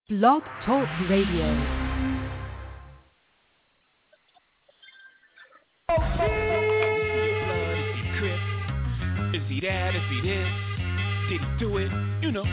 Blog Talk Radio. Is he that? Is he this? Did he do it? You know.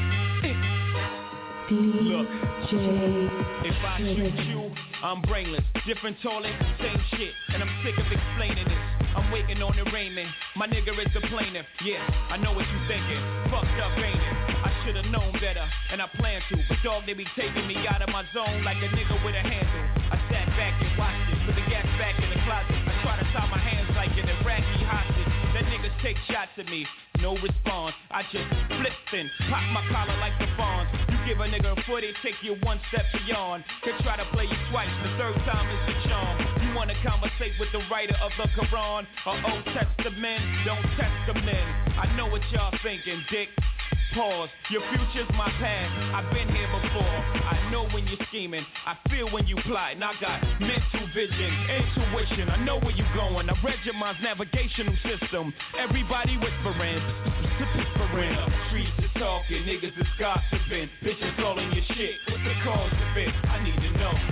Look, if I shoot you, I'm brainless. Different toilet, same shit. And I'm sick of explaining this. I'm waiting on arraignment. My nigga is the plaintiff. Yeah, I know what you thinking. Fucked up, ain't it? I should've known better, and I plan to. But dog, they be taking me out of my zone like a nigga with a handle. I sat back and watched it. Put the gas back in the closet. I try to tie my hands like an Iraqi hostage. That niggas take shots at me. No response. I just flipped and pop my collar like the fawns. You give a nigga a foot, it take you one step beyond. They try to play you twice, the third time is the charm. You wanna conversate with the writer of the Quran or Old Testament? Don't test the men. I know what y'all thinking, dick. Pause, your future's my past. I've been here before. I know when you're scheming. I feel when you plotting. I got mental vision, intuition. I know where you're going. I read your mind's navigational system. Everybody whispering. When the streets is talking, niggas is gossiping. Bitches calling your shit. What's the cause of it? I need to know.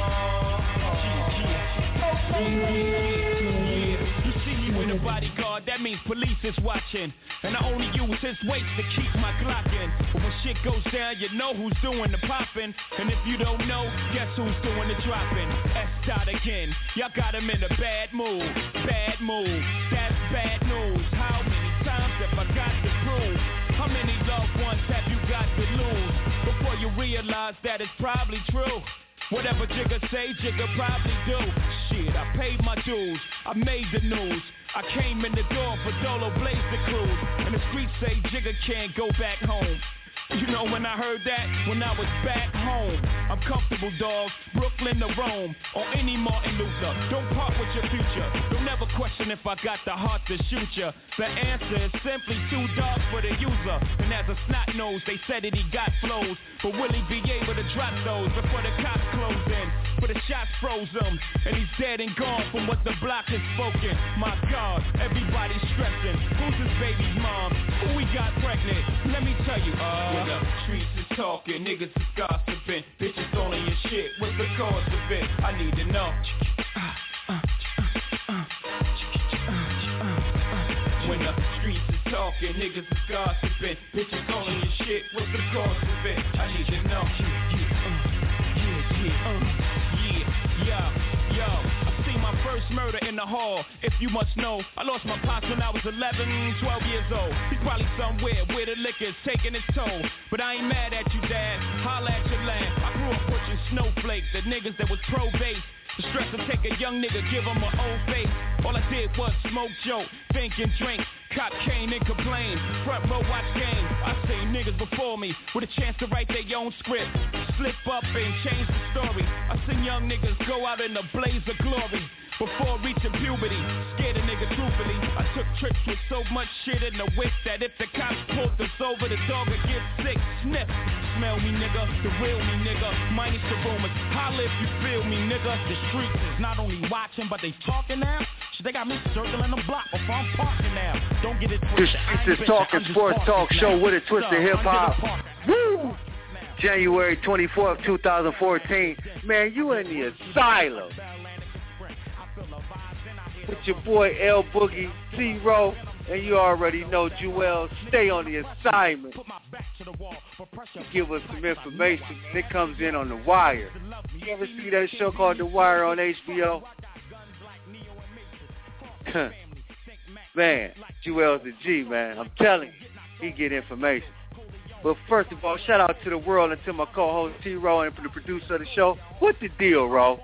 You see me with a bodyguard, that means police is watching. And I only use his weight to keep my Glock in. But when shit goes down, you know who's doing the popping. And if you don't know, guess who's doing the dropping? S. again, y'all got him in a bad mood. Bad mood, that's bad news. How many times have I got to prove? How many loved ones have you got to lose before you realize that it's probably true? Whatever Jigga say, Jigga probably do. Shit, I paid my dues, I made the news. I came in the door for Dolo Blaze the cruise. And the streets say Jigga can't go back home. You know when I heard that? When I was back home. I'm comfortable, dog. Brooklyn to Rome. Or any Martin Luther. Don't part with your future. Don't ever question if I got the heart to shoot ya. The answer is simply too dark for the user. And as a snot nose, they said that he got flows. But will he be able to drop those before the cops close in? But the shots froze him. And he's dead and gone from what the block has spoken. My God, everybody's stressing. Who's his baby's mom? Who we got pregnant? Let me tell you, when the streets is talking, niggas is gossiping. Bitches calling your shit, what's the cause of it? I need to know. When the streets is talking, niggas is gossiping. Bitches calling your shit, what's the cause of it? I need to know. Yo, I seen my first murder in the hall. If you must know, I lost my pops when I was 11, 12 years old. He's probably somewhere where the liquor's taking its toll. But I ain't mad at you, Dad. Holla at your land. I grew up pushing snowflakes, the niggas that was pro-base. The stress to take a young nigga, give him an old face. All I did was smoke, joke, think and drink. Cop cane and complain. Front row watch game. I seen niggas before me with a chance to write their own script. Slip up and change the story. I seen young niggas go out in a blaze of glory before reaching puberty. Scared a nigga truthfully. I took trips with so much shit in the whip that if the cops pulled us over, the dog would get sick. Sniff. Smell me, nigga. The real me, nigga. Minus the rumors. Holla if you feel me, nigga. The streets is not only watching, but they talking now. Shit, they got me circling the block before I'm parking now. Don't get it twisted. This is Talking Sports Talk Show with a twist of hip-hop. Woo! January 24th, 2014. Man, you in the asylum. With your boy L Boogie, Zero, and you already know Jewel. Stay on the assignment. Give us some information. It comes in on The Wire. You ever see that show called The Wire on HBO? Man, Jewel's the G, man. I'm telling you, he get information. But first of all, shout out to the world and to my co-host T-Ro and for the producer of the show. What the deal, Ro?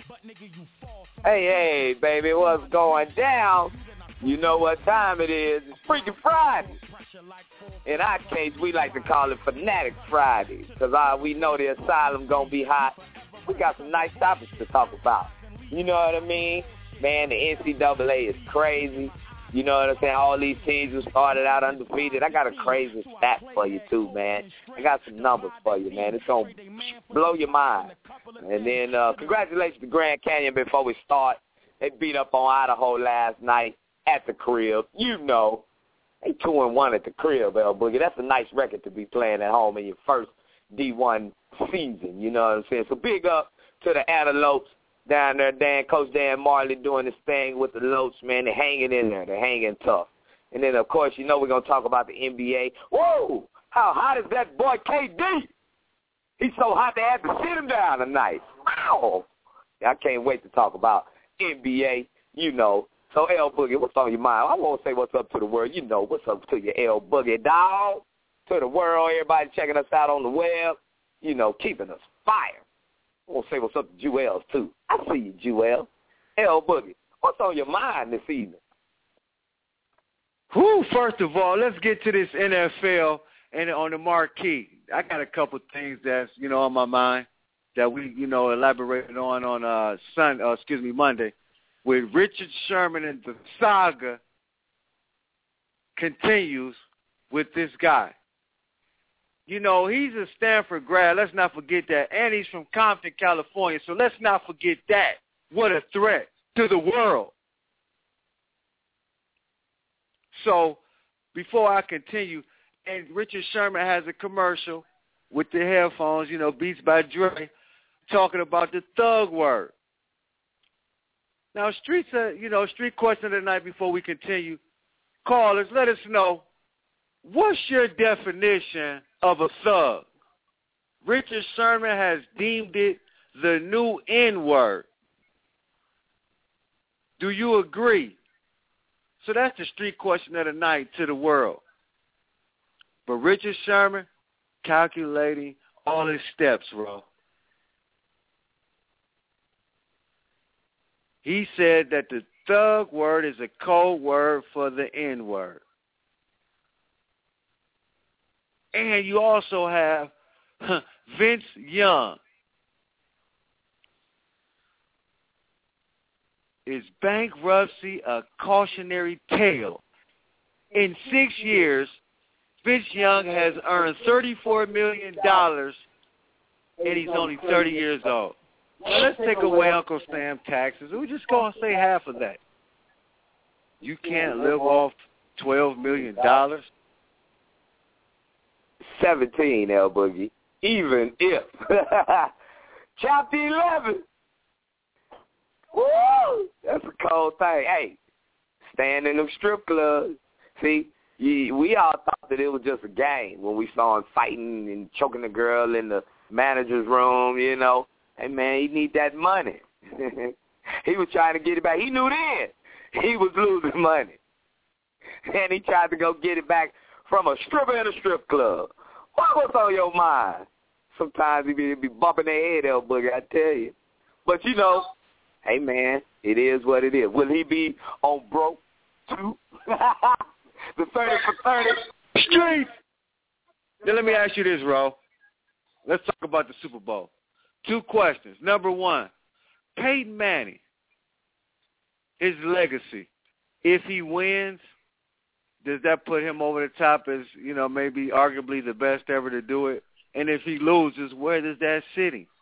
Hey, baby, what's going down? You know what time it is. It's Freaking Friday. In our case, we like to call it Fanatic Friday because we know the asylum going to be hot. We got some nice topics to talk about. You know what I mean? Man, the NCAA is crazy. You know what I'm saying? All these teams who started out undefeated. I got a crazy stat for you, too, man. I got some numbers for you, man. It's going to blow your mind. And then congratulations to Grand Canyon before we start. They beat up on Idaho last night at the crib. You know, they 2-1 at the crib, L Boogie. That's a nice record to be playing at home in your first D1 season, you know what I'm saying? So big up to the Antelopes down there. Coach Dan Marley doing his thing with the Lopes, man. They're hanging in there. They're hanging tough. And then, of course, you know we're going to talk about the NBA. Whoa! How hot is that boy KD? He's so hot they had to sit him down tonight. Wow! I can't wait to talk about NBA, you know. So, L Boogie, what's on your mind? I won't say what's up to the world. You know, what's up to your L Boogie, dog? To the world, everybody checking us out on the web, you know, keeping us fire. I won't say what's up to Jewels, too. I see you, Jewel. L Boogie, what's on your mind this evening? First of all, let's get to this NFL and on the marquee. I got a couple things that's, you know, on my mind that we, you know, elaborated on Monday with Richard Sherman, and the saga continues with this guy. You know, he's a Stanford grad. Let's not forget that. And he's from Compton, California. So let's not forget that. What a threat to the world. So before I continue, and Richard Sherman has a commercial with the headphones, you know, Beats by Dre, talking about the thug word. Now, street question of the night before we continue. Callers, let us know, what's your definition of a thug? Richard Sherman has deemed it the new N-word. Do you agree? So that's the street question of the night to the world. But Richard Sherman calculating all his steps, bro. He said that the thug word is a code word for the N-word. And you also have Vince Young. Is bankruptcy a cautionary tale? In 6 years, Vince Young has earned $34 million, and he's only 30 years old. Now, let's take away Uncle Sam taxes. We're just going to say half of that. You can't live off $12 million? 17, L Boogie. Even if. Chapter 11. Woo! That's a cold thing. Hey, staying in them strip clubs. See, we all thought that it was just a game when we saw him fighting and choking the girl in the manager's room, you know. Hey, man, he need that money. He was trying to get it back. He knew then he was losing money. And he tried to go get it back from a stripper in a strip club. What's on your mind? Sometimes he be bumping their head, L Boogie, I tell you. But, you know, hey, man, it is what it is. Will he be on broke, too? The 30 for 30 street. Now, let me ask you this, Ro. Let's talk about the Super Bowl. 2 questions. Number 1, Peyton Manning, his legacy. If he wins, does that put him over the top as, you know, maybe arguably the best ever to do it? And if he loses, where does that sit him?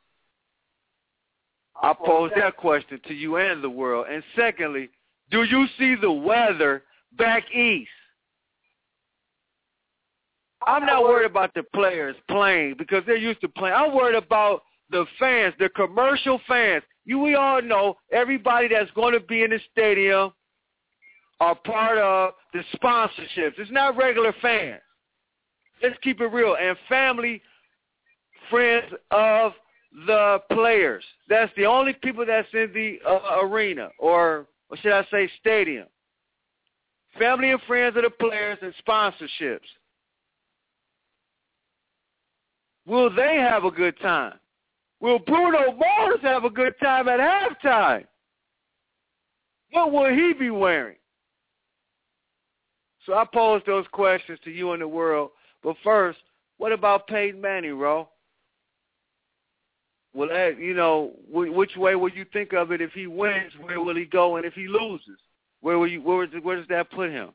I pose that question to you and the world. And secondly, do you see the weather back east? I'm not worried about the players playing because they're used to playing. I'm worried about the fans, the commercial fans. We all know everybody that's going to be in the stadium are part of the sponsorships. It's not regular fans. Let's keep it real. And family, friends of the players. That's the only people that's in the arena, or should I say stadium. Family and friends of the players and sponsorships. Will they have a good time? Will Bruno Mars have a good time at halftime? What will he be wearing? So I pose those questions to you and the world. But first, what about Peyton Manning, Ro? Well, you know, which way will you think of it? If he wins, where will he go? And if he loses, where does that put him?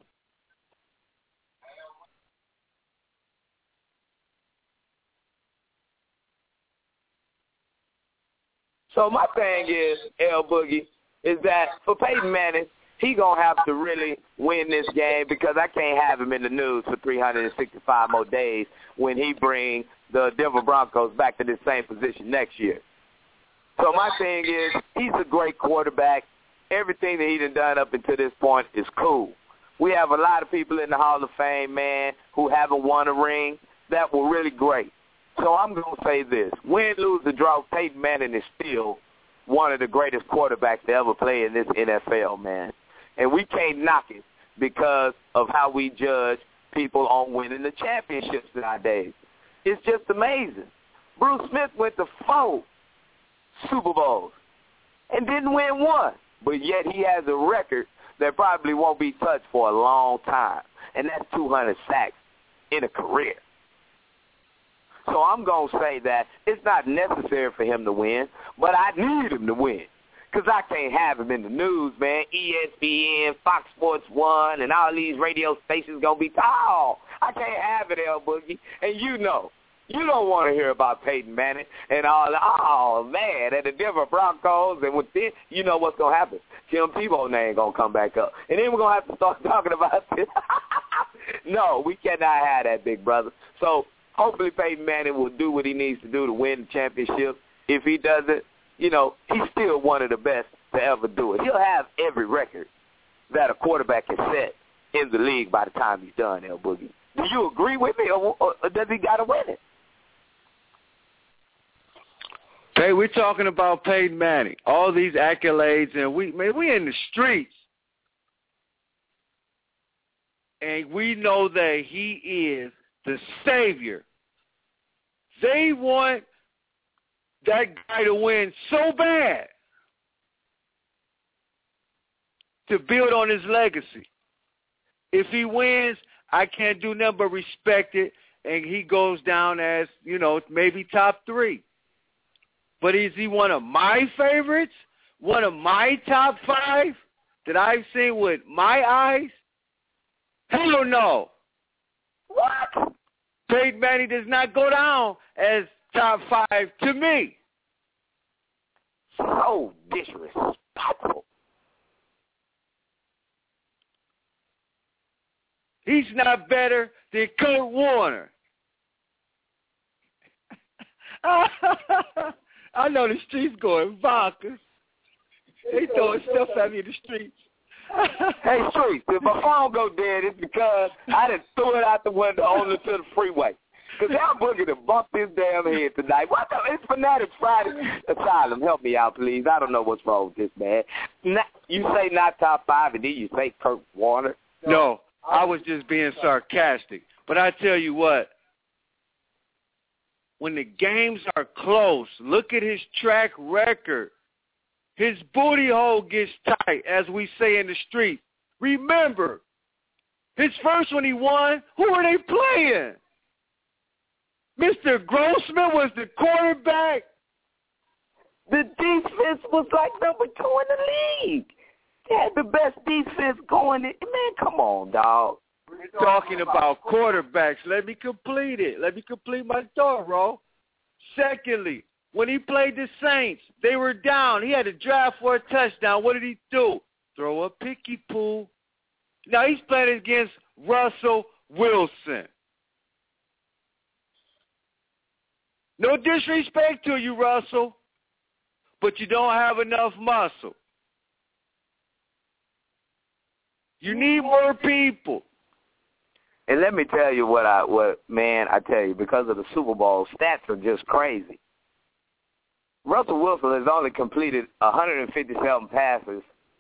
So my thing is, L Boogie, is that for Peyton Manning, he going to have to really win this game because I can't have him in the news for 365 more days when he brings the Denver Broncos back to the same position next year. So my thing is, he's a great quarterback. Everything that he's done up until this point is cool. We have a lot of people in the Hall of Fame, man, who haven't won a ring that were really great. So I'm going to say this. Win, lose, or draw, Peyton Manning is still one of the greatest quarterbacks to ever play in this NFL, man. And we can't knock it because of how we judge people on winning the championships nowadays. It's just amazing. Bruce Smith went to 4 Super Bowls and didn't win one, but yet he has a record that probably won't be touched for a long time, and that's 200 sacks in a career. So I'm going to say that it's not necessary for him to win, but I need him to win because I can't have him in the news, man. ESPN, Fox Sports 1, and all these radio stations going to be tall. I can't have it, L Boogie. And you know, you don't want to hear about Peyton Manning and all that. Oh, man, and the Denver Broncos. And with this, you know what's going to happen. Tim Tebow's name going to come back up. And then we're going to have to start talking about this. No, we cannot have that, big brother. So hopefully Peyton Manning will do what he needs to do to win the championship. If he doesn't, you know, he's still one of the best to ever do it. He'll have every record that a quarterback can set in the league by the time he's done, L Boogie. Do you agree with me, or does he got to win it? Hey, we're talking about Peyton Manning, all these accolades, and we in the streets. And we know that he is the savior. They want that guy to win so bad to build on his legacy. If he wins, I can't do nothing but respect it, and he goes down as, you know, maybe top 3. But is he one of my favorites? One of my top 5 that I've seen with my eyes? Hell no. What? Peyton Manning does not go down as top 5 to me. So disrespectful. He's not better than Kurt Warner. I know the streets going bonkers. They throwing stuff at me in the streets. Hey, Streets, if my phone go dead, it's because I done threw it out the window only to the freeway. Because Al Boogie done bumped his damn head tonight. What the? It's Fanatic Friday. Asylum, help me out, please. I don't know what's wrong with this, man. You say not top 5, and then you say Kurt Warner? No, I was just being sarcastic. But I tell you what, when the games are close, look at his track record. His booty hole gets tight, as we say in the street. Remember, his first one he won, who were they playing? Mr. Grossman was the quarterback. The defense was like number 2 in the league. They had the best defense going. Man, come on, dog. We're talking about quarterbacks. Let me complete it. Let me complete my thought, Ro. Secondly, when he played the Saints, they were down. He had to drive for a touchdown. What did he do? Throw a picky poo. Now he's playing against Russell Wilson. No disrespect to you, Russell, but you don't have enough muscle. You need more people. And let me tell you I tell you, because of the Super Bowl, stats are just crazy. Russell Wilson has only completed 157 passes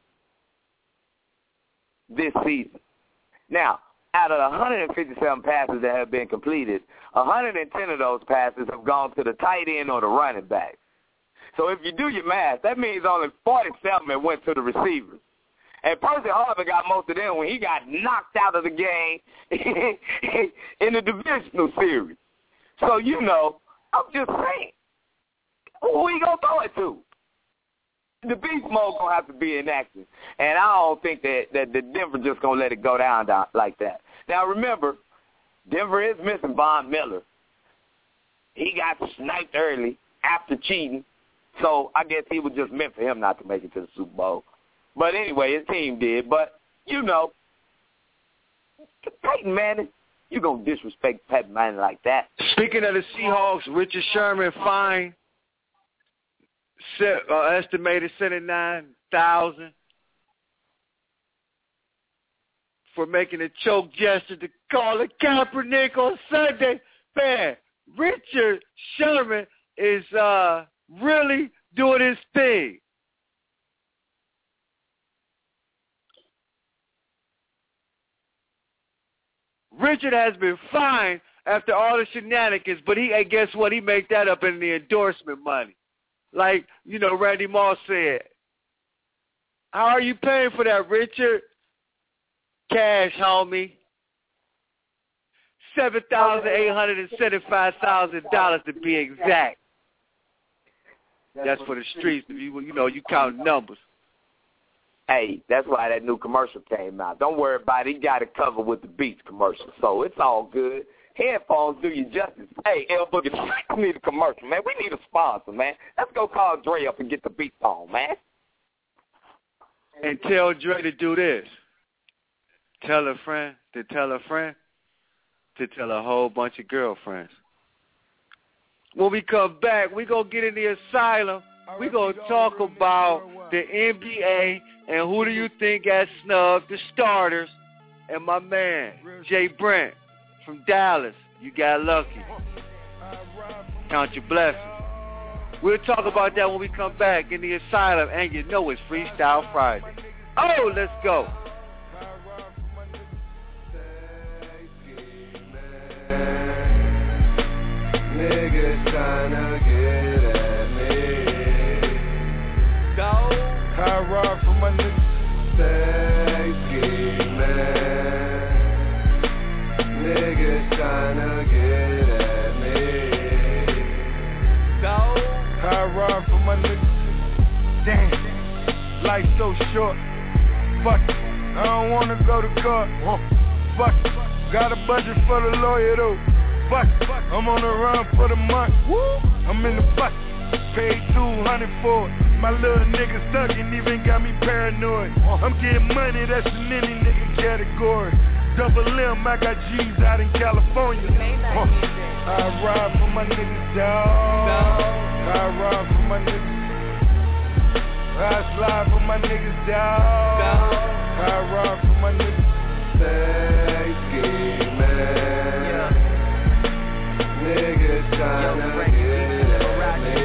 this season. Now, out of the 157 passes that have been completed, 110 of those passes have gone to the tight end or the running back. So if you do your math, that means only 47 went to the receivers. And Percy Harvin got most of them when he got knocked out of the game in the divisional series. So, you know, I'm just saying, who he going to throw it to? The beast mode going to have to be enacted. And I don't think that the Denver just going to let it go down like that. Now, remember, Denver is missing Von Miller. He got sniped early after cheating. So I guess he was just meant for him not to make it to the Super Bowl. But anyway, his team did. But, you know, Peyton Manning, you going to disrespect Peyton Manning like that. Speaking of the Seahawks, Richard Sherman fined estimated $79,000 for making a choke gesture to Colin Kaepernick on Sunday. Man, Richard Sherman is really doing his thing. Richard has been fined after all the shenanigans, but guess what? He made that up in the endorsement money. Like, you know, Randy Moss said. How are you paying for that, Richard? Cash, homie. $7,875,000 to be exact. That's for the streets. You count numbers. Hey, that's why that new commercial came out. Don't worry about it. He got it covered with the Beats commercial, so it's all good. Headphones do you justice. Hey, L Boogie, we need a commercial, man. We need a sponsor, man. Let's go call Dre up and get the Beats on, man. And tell Dre to do this. Tell a friend to tell a friend to tell a whole bunch of girlfriends. When we come back, we're going to get in the asylum. We're going to talk about the NBA and who do you think got snubbed, the starters, and my man, Jay Brent from Dallas. You got lucky. Count your blessings. We'll talk about that when we come back in the asylum, and you know it's Freestyle Friday. Oh, let's go. Niggas tryna get at me. Dog. I ride for my niggas. Stay scheming. Niggas tryna get at me. Dog. I ride for my niggas. Damn. Life so short. Fuck it. I don't wanna go to court. Fuck it. Got a budget for the lawyer though. Fuck, I'm on the run for the month. Woo. I'm in the bucket, paid $200 for it. My little nigga stuck and even got me paranoid. I'm getting money, that's in any nigga category. Double M, I got G's out in California. I ride for my niggas, dawg. I ride for my niggas. I slide for my niggas, dawg. I ride for my niggas. Stay scheming. Niggas tryna get at me.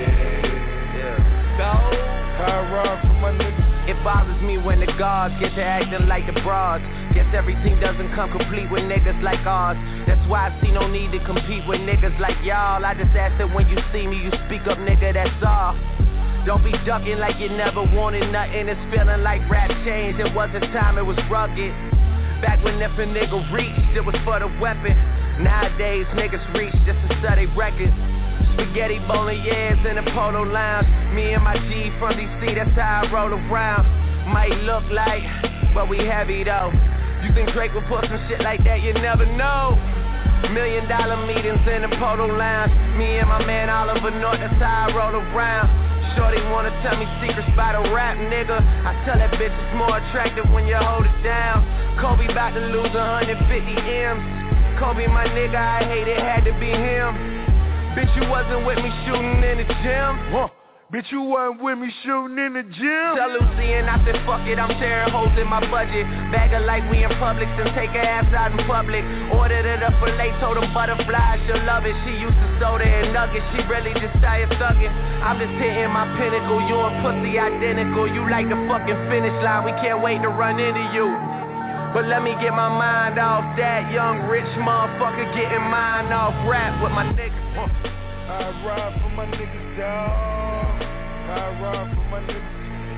I ride for my niggas. It bothers me when the gods get to acting like the broads. Guess everything doesn't come complete with niggas like ours. That's why I see no need to compete with niggas like y'all. I just ask that when you see me, you speak up, nigga, that's all. Don't be ducking like you never wanted nothing. It's feeling like rap changed. It wasn't time, it was rugged. Back when if a nigga reached, it was for the weapon. Nowadays, niggas reach just to study records. Spaghetti bolognese in a polo lounge. Me and my G from DC, that's how I roll around. Might look like, but we heavy though. You think Drake would put some shit like that? You never know. $1 million meetings in a polo lounge. Me and my man Oliver North, that's how I roll around. Shorty wanna tell me secrets about a rap nigga. I tell that bitch it's more attractive when you hold it down. Kobe about to lose 150 M's. Kobe my nigga, I hate it, had to be him. Bitch, you wasn't with me shooting in the gym. Bitch, you wasn't with me shooting in the gym. Tell Lucy and I said fuck it, I'm tearing holes in my budget. Bag her like we in Publix and take her ass out in public. Ordered it up for late, told them butterflies, she'll love it. She used to soda and nuggets, she really just started thugging. I'm just hitting my pinnacle, you and pussy identical. You like the fucking finish line, we can't wait to run into you. But let me get my mind off that young rich motherfucker getting mine off rap with my niggas. I ride for my niggas, dawg. I ride for my niggas.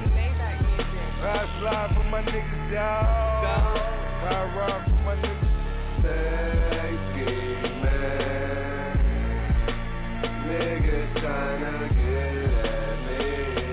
I slide for my niggas, dawg. I ride for my niggas. Stay scheming. Niggas tryna get at me.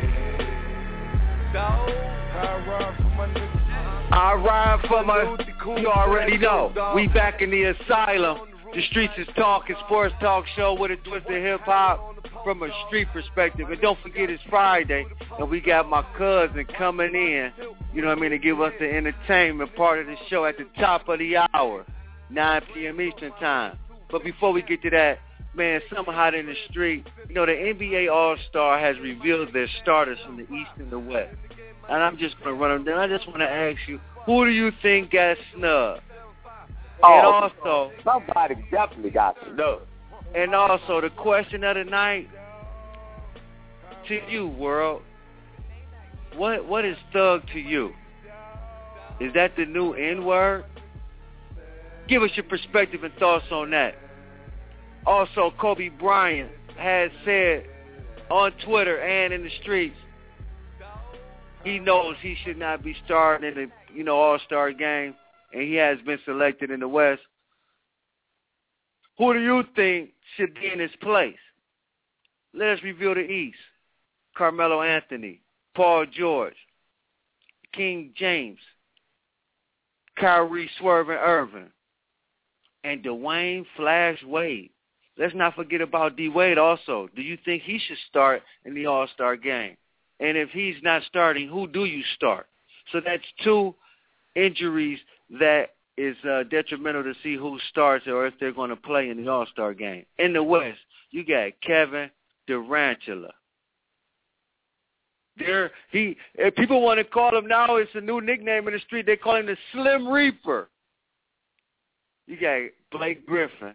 Dawg. I ride for my niggas. I ride for my, you already know, we back in the asylum. The Streets is Talking, sports talk show with a twist of hip hop. from a street perspective. And don't forget it's Friday, and we got my cousin coming in, you know what I mean, to give us the entertainment part of the show at the top of the hour, 9 p.m. Eastern Time. But before we get to that, man, something hot in the street. You know, the NBA All-Star has revealed their starters from the East and the West. And I'm just going to run them down. I just want to ask you, who do you think got snubbed? And also, somebody definitely got snubbed. And also, the question of the night to you, world, what is thug to you? Is that the new N-word? Give us your perspective and thoughts on that. Also, Kobe Bryant has said on Twitter and in the streets, he knows he should not be starting in the, All-Star game, and he has been selected in the West. Who do you think should be in his place? Let us reveal the East. Carmelo Anthony, Paul George, King James, Kyrie Swerving Irving, and Dwayne Flash Wade. Let's not forget about D. Wade also. Do you think he should start in the All-Star game? And if he's not starting, who do you start? So that's two injuries that is detrimental to see who starts or if they're going to play in the All-Star game. In the West, you got Kevin Durantula. If people want to call him now, it's a new nickname in the street. They call him the Slim Reaper. You got Blake Griffin.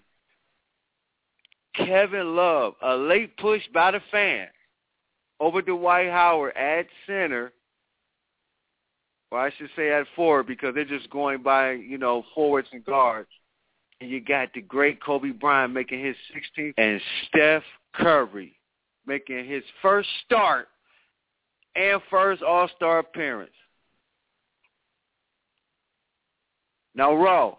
Kevin Love, a late push by the fans over Dwight Howard at center, or I should say at forward because they're just going by, forwards and guards. And you got the great Kobe Bryant making his 16th, and Steph Curry making his first start and first All-Star appearance. Now, Ro,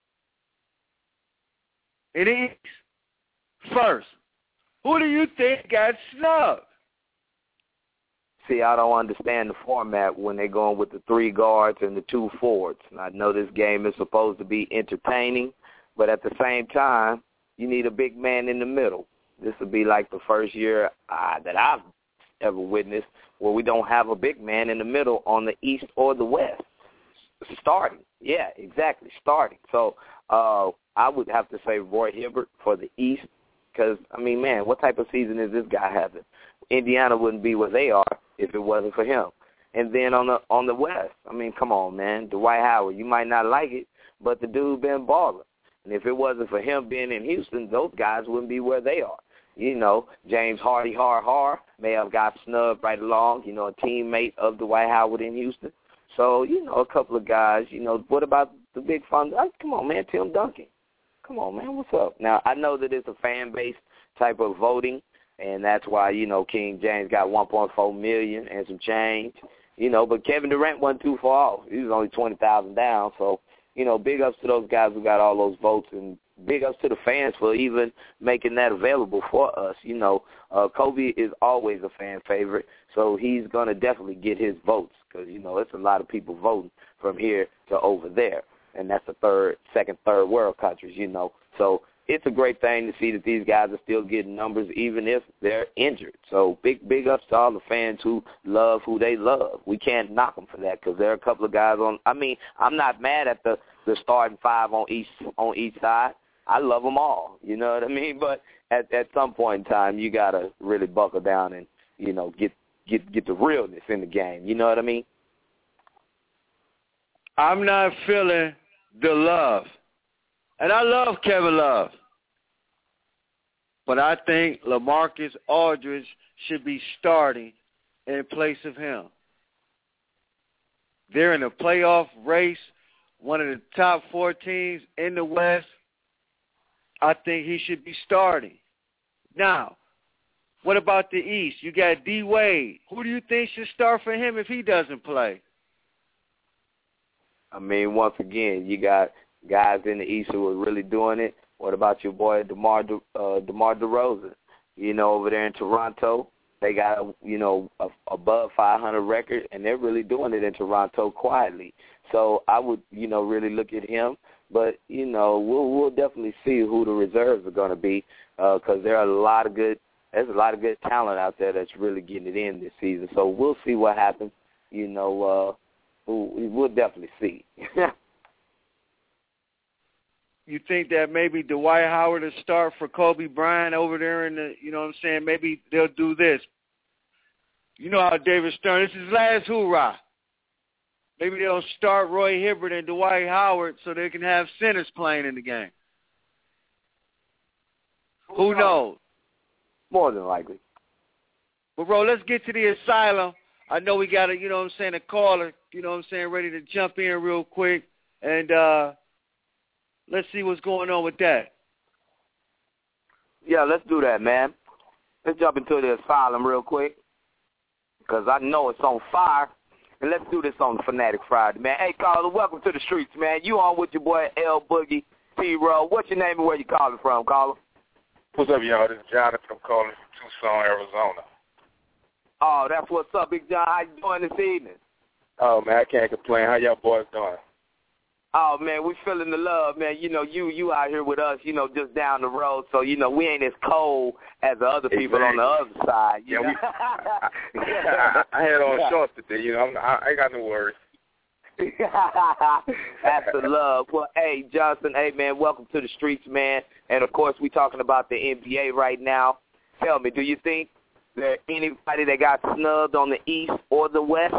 it is first. Who do you think got snubbed? See, I don't understand the format when they're going with the 3 guards and the 2 forwards. And I know this game is supposed to be entertaining, but at the same time, you need a big man in the middle. This will be like the first year that I've ever witnessed where we don't have a big man in the middle on the East or the West. Starting. Yeah, exactly, starting. So I would have to say Roy Hibbert for the East because, what type of season is this guy having? Indiana wouldn't be where they are if it wasn't for him. And then on the West, come on, man, Dwight Howard, you might not like it, but the dude been balling. And if it wasn't for him being in Houston, those guys wouldn't be where they are. James Hardy may have got snubbed right along, a teammate of Dwight Howard in Houston. So, a couple of guys, what about the big fun? Come on, man, Tim Duncan. Come on, man, what's up? Now, I know that it's a fan-based type of voting, and that's why, King James got $1.4 million and some change, but Kevin Durant wasn't too far off. He was only 20,000 down. So, big ups to those guys who got all those votes, and big ups to the fans for even making that available for us. Kobe is always a fan favorite, so he's going to definitely get his votes because, it's a lot of people voting from here to over there, and that's the second, third world countries, So it's a great thing to see that these guys are still getting numbers even if they're injured. So big ups to all the fans who love who they love. We can't knock them for that because there are a couple of guys I'm not mad at the starting 5 on each side. I love them all, you know what I mean? But at some point in time, you got to really buckle down and, get the realness in the game. You know what I mean? I'm not feeling the love. And I love Kevin Love. But I think LaMarcus Aldridge should be starting in place of him. They're in a playoff race, one of the top 4 teams in the West. I think he should be starting. Now, what about the East? You got D. Wade. Who do you think should start for him if he doesn't play? Once again, you got guys in the East who are really doing it. What about your boy DeMar DeRozan? Over there in Toronto, they got above 500 record, and they're really doing it in Toronto quietly. So I would really look at him. But we'll definitely see who the reserves are going to be because there are a lot of good there's a lot of good talent out there that's really getting it in this season. So we'll see what happens. You know, we'll definitely see. You think that maybe Dwight Howard will start for Kobe Bryant over there in the, you know what I'm saying? Maybe they'll do this. You know how David Stern, this is his last hoorah. Maybe they'll start Roy Hibbert and Dwight Howard so they can have centers playing in the game. Who knows? More than likely. But, bro, let's get to the asylum. I know we got a, you know what I'm saying, a caller, you know what I'm saying, ready to jump in real quick. And let's see what's going on with that. Yeah, let's do that, man. Let's jump into the asylum real quick because I know it's on fire. And let's do this on Fanatic Friday, man. Hey, caller, welcome to the streets, man. You on with your boy L Boogie, T-Row. What's your name and where you calling from, caller? What's up, y'all? This is Jonathan. I'm calling from Tucson, Arizona. Oh, that's what's up, Big John. How you doing this evening? Oh, man, I can't complain. How y'all boys doing? Oh, man, we feeling the love, man. You know, you out here with us, you know, just down the road. So, you know, we ain't as cold as the other people on the other side. You know? I had on shorts today. You know, I ain't got no worries. That's the love. Well, hey, Johnson, hey, man, welcome to the streets, man. And, of course, we talking about the NBA right now. Tell me, do you think that anybody that got snubbed on the East or the West?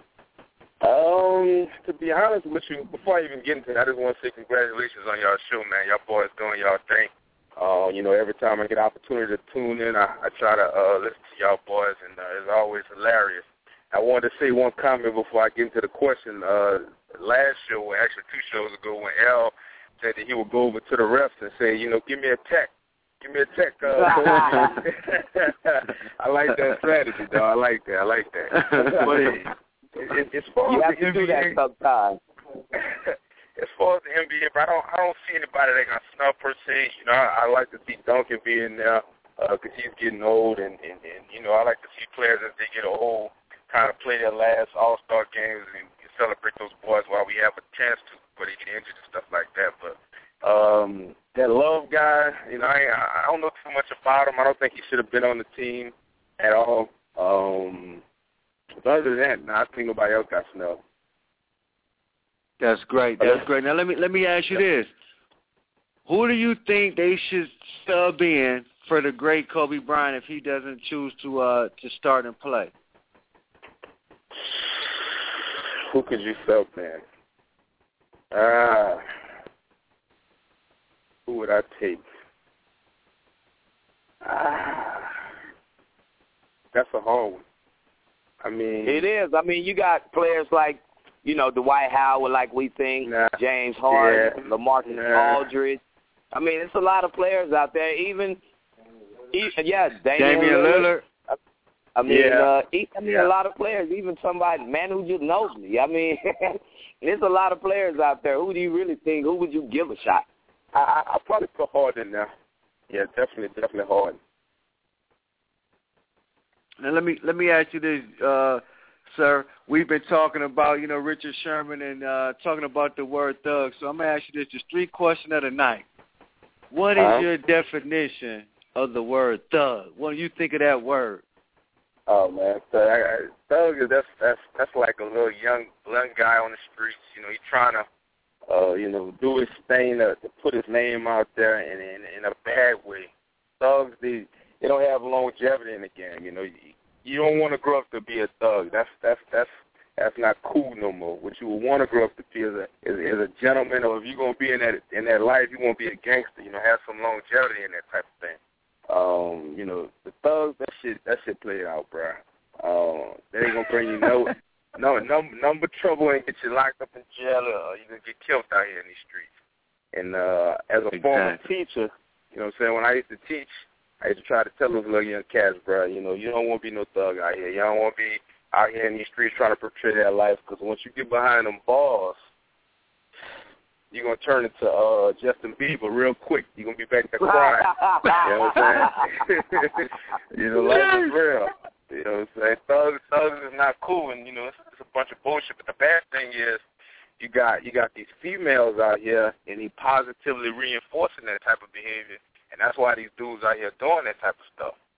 To be honest with you, before I even get into that, I just want to say congratulations on y'all show, man. Y'all boys doing y'all thing. You know, every time I get an opportunity to tune in, I try to listen to y'all boys, and it's always hilarious. I wanted to say one comment before I get into the question. Last show, actually 2 shows ago, when Al said that he would go over to the refs and say, you know, give me a tech. Give me a tech. I like that strategy, dog. I like that. As far you as have the to NBA, do that sometimes. As far as the NBA, but I don't see anybody that got snubbed per se. You know, I like to see Duncan be in there because he's getting old, and you know, I like to see players as they get old kind of play their last All-Star games and celebrate those boys while we have a chance to, before they get injured and stuff like that. But that Love guy, you know, I don't know too much about him. I don't think he should have been on the team at all. But other than that, I think nobody else got snubbed. That's great. Now let me ask you this: who do you think they should sub in for the great Kobe Bryant if he doesn't choose to start and play? Who could you sub, man? Who would I take? That's a hard one. I mean, it is. I mean, you got players like, you know, Dwight Howard, like we think, James Harden, LaMarcus Aldridge. I mean, it's a lot of players out there. Even Damian Lillard. I mean, a lot of players. Even somebody, Manu Ginobili. I mean, there's a lot of players out there. Who do you really think? Who would you give a shot? I'll probably put Harden now. Yeah, definitely Harden. Now let me ask you this, sir. We've been talking about, you know, Richard Sherman and talking about the word thug. So I'm gonna ask you this: the street question of the night. What is your definition of the word thug? What do you think of that word? Oh man, thug is that's like a little young guy on the streets. You know, he's trying to, you know, do his thing to put his name out there in a bad way. Thugs, they don't have longevity in the game. You know, you don't want to grow up to be a thug. That's not cool no more. What you would want to grow up to be is a gentleman, or if you're gonna be in that life, you want to be a gangster. You know, have some longevity in that type of thing. You know, the thugs, that shit played out, bro. They ain't gonna bring you number trouble and get you locked up in jail, or you gonna get killed out here in these streets. And as a former teacher, you know what I'm saying, when I used to teach, I used to try to tell those little young cats, bro, you know, you don't want to be no thug out here. You don't want to be out here in these streets trying to portray that life, because once you get behind them bars, you're going to turn into Justin Bieber real quick. You're going to be back to crying. You know what I'm saying? You know, life is real. You know what I'm saying? Thugs is not cool, and, you know, it's a bunch of bullshit. But the bad thing is you got these females out here, and they positively reinforcing that type of behavior. And that's why these dudes out here doing that type of stuff. You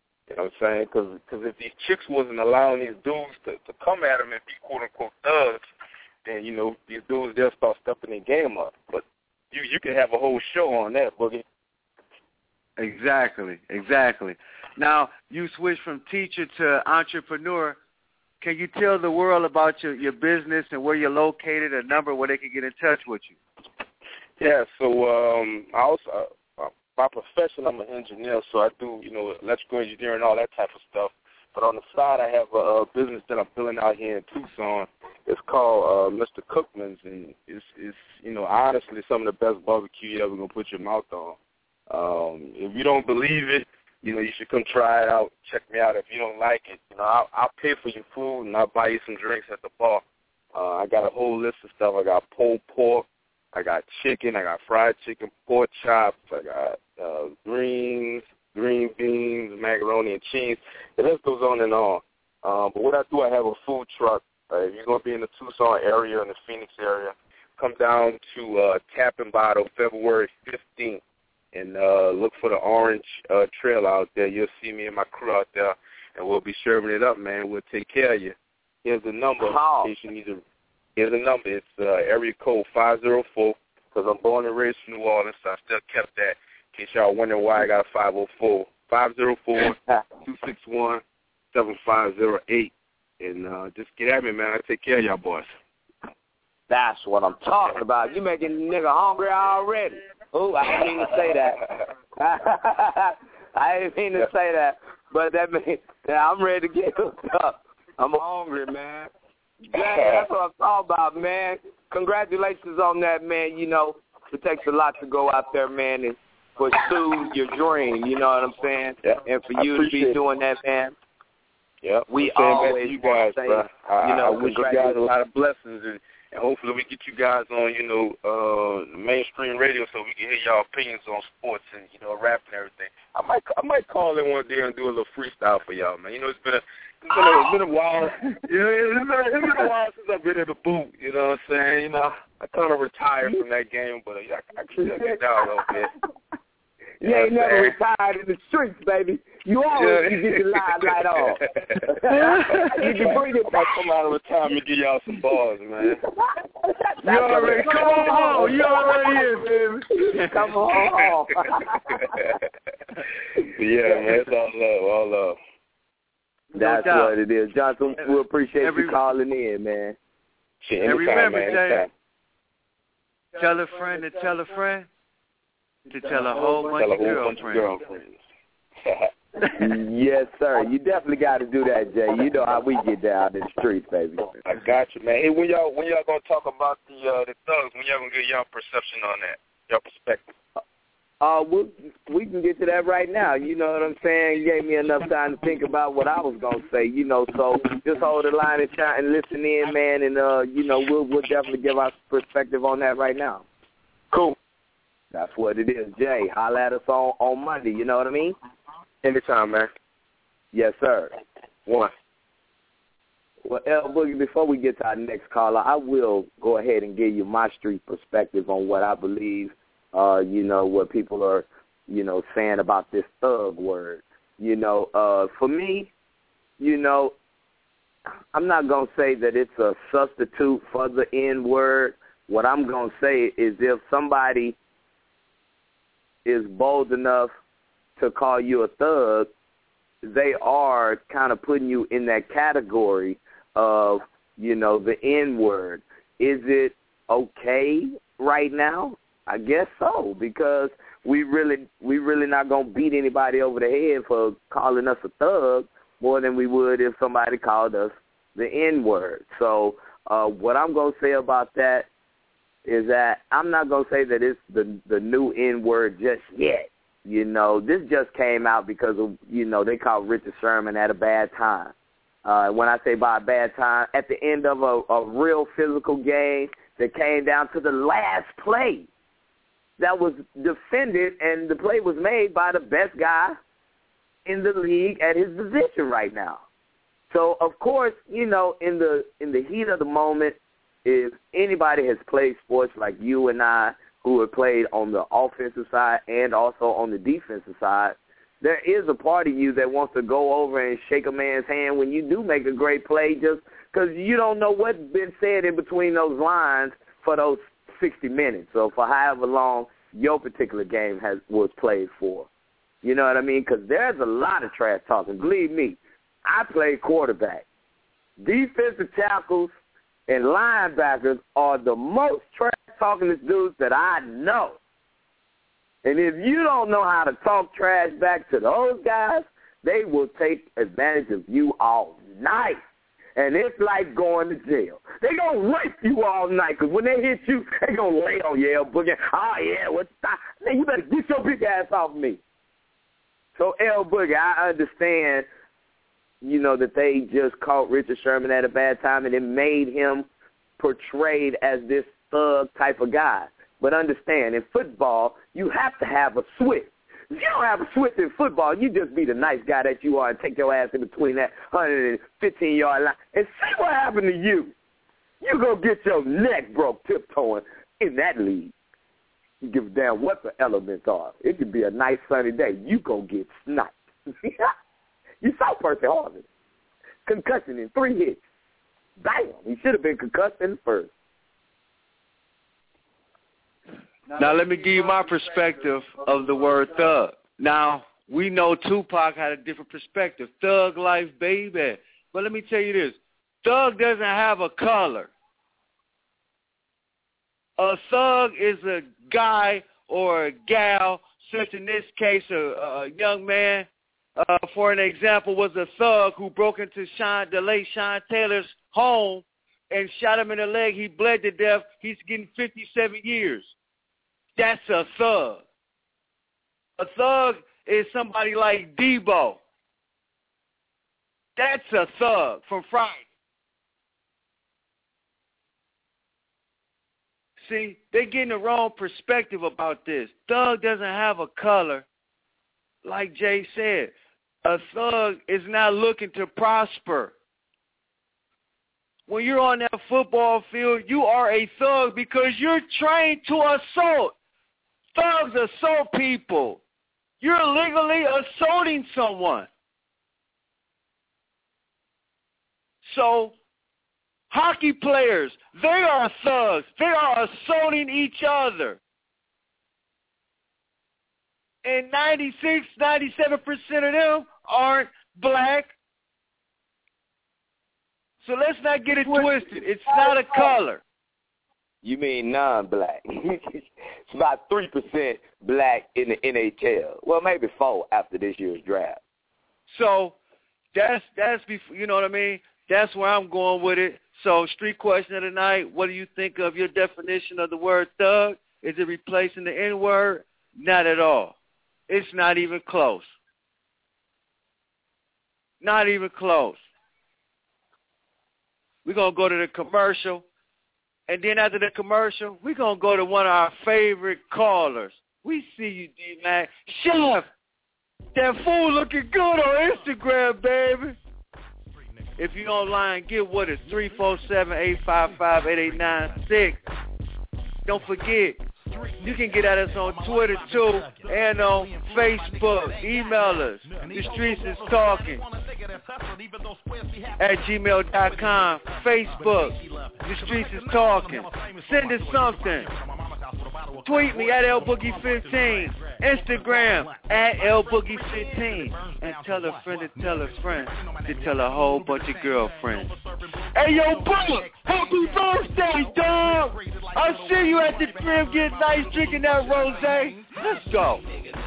what I'm saying? Because if these chicks wasn't allowing these dudes to come at them and be quote-unquote thugs, then, you know, these dudes, they'll start stepping their game up. But you can have a whole show on that, Boogie. Exactly. Now, you switched from teacher to entrepreneur. Can you tell the world about your business and where you're located, a number where they can get in touch with you? Yeah, so I also, by profession, I'm an engineer, so I do, you know, electrical engineering, all that type of stuff. But on the side, I have a business that I'm building out here in Tucson. It's called Mr. Cookman's, and it's you know, honestly, some of the best barbecue you ever gonna put your mouth on. If you don't believe it, you know, you should come try it out. Check me out. If you don't like it, you know, I'll pay for your food and I'll buy you some drinks at the bar. I got a whole list of stuff. I got pulled pork, I got chicken, I got fried chicken, pork chops, I got greens, green beans, macaroni and cheese. The list goes on and on. But what I do, I have a food truck. If you're going to be in the Tucson area, in the Phoenix area, come down to Tap and Bottle February 15th and look for the Orange Trail out there. You'll see me and my crew out there, and we'll be serving it up, man. We'll take care of you. Here's the number. Here's the number. It's area code 504, because I'm born and raised in New Orleans, so I still kept that. In case y'all wondering why I got a 504. 504-261-7508. And just get at me, man. I take care of y'all boys. That's what I'm talking about. You making the nigga hungry already. Ooh, I didn't mean to say that. I didn't mean to say that. But that means that I'm ready to get hooked up. I'm hungry, man. That's what I'm talking about, man. Congratulations on that, man. You know, it takes a lot to go out there, man, and pursue your dream. You know what I'm saying? Yeah. And for you to be doing that, man. Yeah, we always you guys, say, bro. I wish you guys a lot of blessings, and hopefully we get you guys on, you know, mainstream radio so we can hear y'all opinions on sports and, you know, rap and everything. I might call in one day and do a little freestyle for y'all, man. You know, it's been a while. You know, it's been a while since I've been in the booth. You know what I'm saying? You know, I kind of retired from that game, but I can still get down a little bit. You ain't never retired in the streets, baby. You always can get the limelight off. You can bring it back. Come out of retirement and give y'all some bars, man. You already come on home. You already in, baby. Come on. Yeah, man. It's all love. That's no what it is. Johnson, we appreciate you calling in, man. Shit, and remember, man, Jay, tell a friend to tell a friend to tell a whole bunch of girlfriends. Yes, sir. You definitely got to do that, Jay. You know how we get down in the streets, baby. I got you, man. Hey, when y'all gonna talk about the thugs? When y'all gonna get y'all perception on that? Y'all perspective? We can get to that right now. You know what I'm saying? You gave me enough time to think about what I was gonna say. You know, so just hold the line and try and listen in, man. And you know, we'll definitely give our perspective on that right now. Cool. That's what it is, Jay. Holla at us on Monday. You know what I mean? Anytime, man. Yes, sir. One. Well, L Boogie, before we get to our next caller, I will go ahead and give you my street perspective on what I believe, you know, what people are, you know, saying about this thug word. You know, for me, you know, I'm not going to say that it's a substitute for the N word. What I'm going to say is if somebody is bold enough to call you a thug, they are kind of putting you in that category of, you know, the N-word. Is it okay right now? I guess so, because we really not going to beat anybody over the head for calling us a thug more than we would if somebody called us the N-word. So what I'm going to say about that is that I'm not going to say that it's the new N-word just yet. You know, this just came out because of, you know, they caught Richard Sherman at a bad time. When I say by a bad time, at the end of a real physical game that came down to the last play that was defended, and the play was made by the best guy in the league at his position right now. So, of course, you know, in the heat of the moment, if anybody has played sports like you and I, who have played on the offensive side and also on the defensive side, there is a part of you that wants to go over and shake a man's hand when you do make a great play, just because you don't know what's been said in between those lines for those 60 minutes or for however long your particular game was played for. You know what I mean? Because there's a lot of trash talking. Believe me, I played quarterback. Defensive tackles and linebackers are the most trash talking dudes that I know. And if you don't know how to talk trash back to those guys, they will take advantage of you all night. And it's like going to jail. They going to rape you all night, because when they hit you, they going to lay on you, boogie. Oh, yeah, what's that? Man, you better get your big ass off me. So, L Boogie, I understand, you know, that they just caught Richard Sherman at a bad time, and it made him portrayed as this thug type of guy. But understand, in football, you have to have a switch. If you don't have a switch in football, you just be the nice guy that you are and take your ass in between that 115-yard line and see what happened to you. You go get your neck broke tiptoeing in that league. You give a damn what the elements are. It could be a nice sunny day. You gonna get sniped. You saw Percy Harvin. Concussion in 3 hits. Damn, he should have been concussed in the first. Now, let me give you my perspective of the word thug. Now, we know Tupac had a different perspective. Thug life, baby. But let me tell you this. Thug doesn't have a color. A thug is a guy or a gal, such in this case a young man, for an example, was a thug who broke into the late Sean Taylor's home and shot him in the leg. He bled to death. He's getting 57 years. That's a thug. A thug is somebody like Debo. That's a thug from Friday. See, they're getting the wrong perspective about this. Thug doesn't have a color. Like Jay said, a thug is not looking to prosper. When you're on that football field, you are a thug because you're trained to assault. Thugs assault people. You're illegally assaulting someone. So, hockey players, they are thugs. They are assaulting each other. And 96, 97% of them aren't black. So let's not get it twisted. It's not a color. You mean non-black. It's about 3% black in the NHL. Well, maybe 4 after this year's draft. So that's you know what I mean? That's where I'm going with it. So street question of the night, what do you think of your definition of the word thug? Is it replacing the N-word? Not at all. It's not even close. Not even close. We're going to go to the commercial. And then after the commercial, we're going to go to one of our favorite callers. We see you, D-Mac. Chef, that fool looking good on Instagram, baby. If you're online, get with us, 347-855-8896. Don't forget, you can get at us on Twitter, too, and on Facebook. Email us, TheStreetsIsTalking @gmail.com. Facebook, TheStreetsIsTalking. Send us something. Tweet me at LBoogie15. Instagram at LBoogie15. And tell a friend to tell a friend to tell a whole bunch of girlfriends. Hey, yo, Book, happy birthday, dog. I'll see you at the crib getting nice, drinking that rosé. Let's go.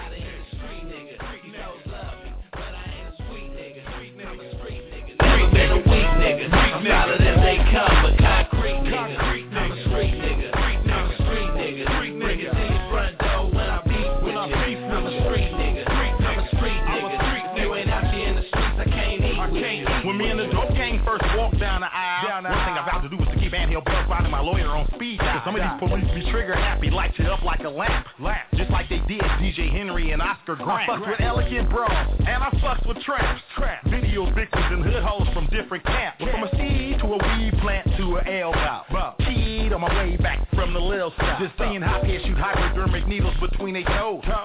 I'm solid as they come, but concrete nigga. I'm a street nigga. I'm a street nigga. Bring it to your front door when I beef with you. I'm a street nigga. I'm a street nigga. You ain't out here in the streets, I can't eat with you. When me and the dope gang first walked down the aisle, one thing I vowed to do was to keep Anthill Bell finding my lawyer on speed dial. Cause some of these police be trigger happy, lights it up like a lamp. Just like they did DJ Henry and Oscar Grant. I fucks with elegant bras, and I fucks with tramps. Video victims and hood hoes from different camps. Went from a seed to a weed plant to an L-bout. On my way back from the Lil South. Just seeing hot hair shoot hypodermic needles between their toes. Functional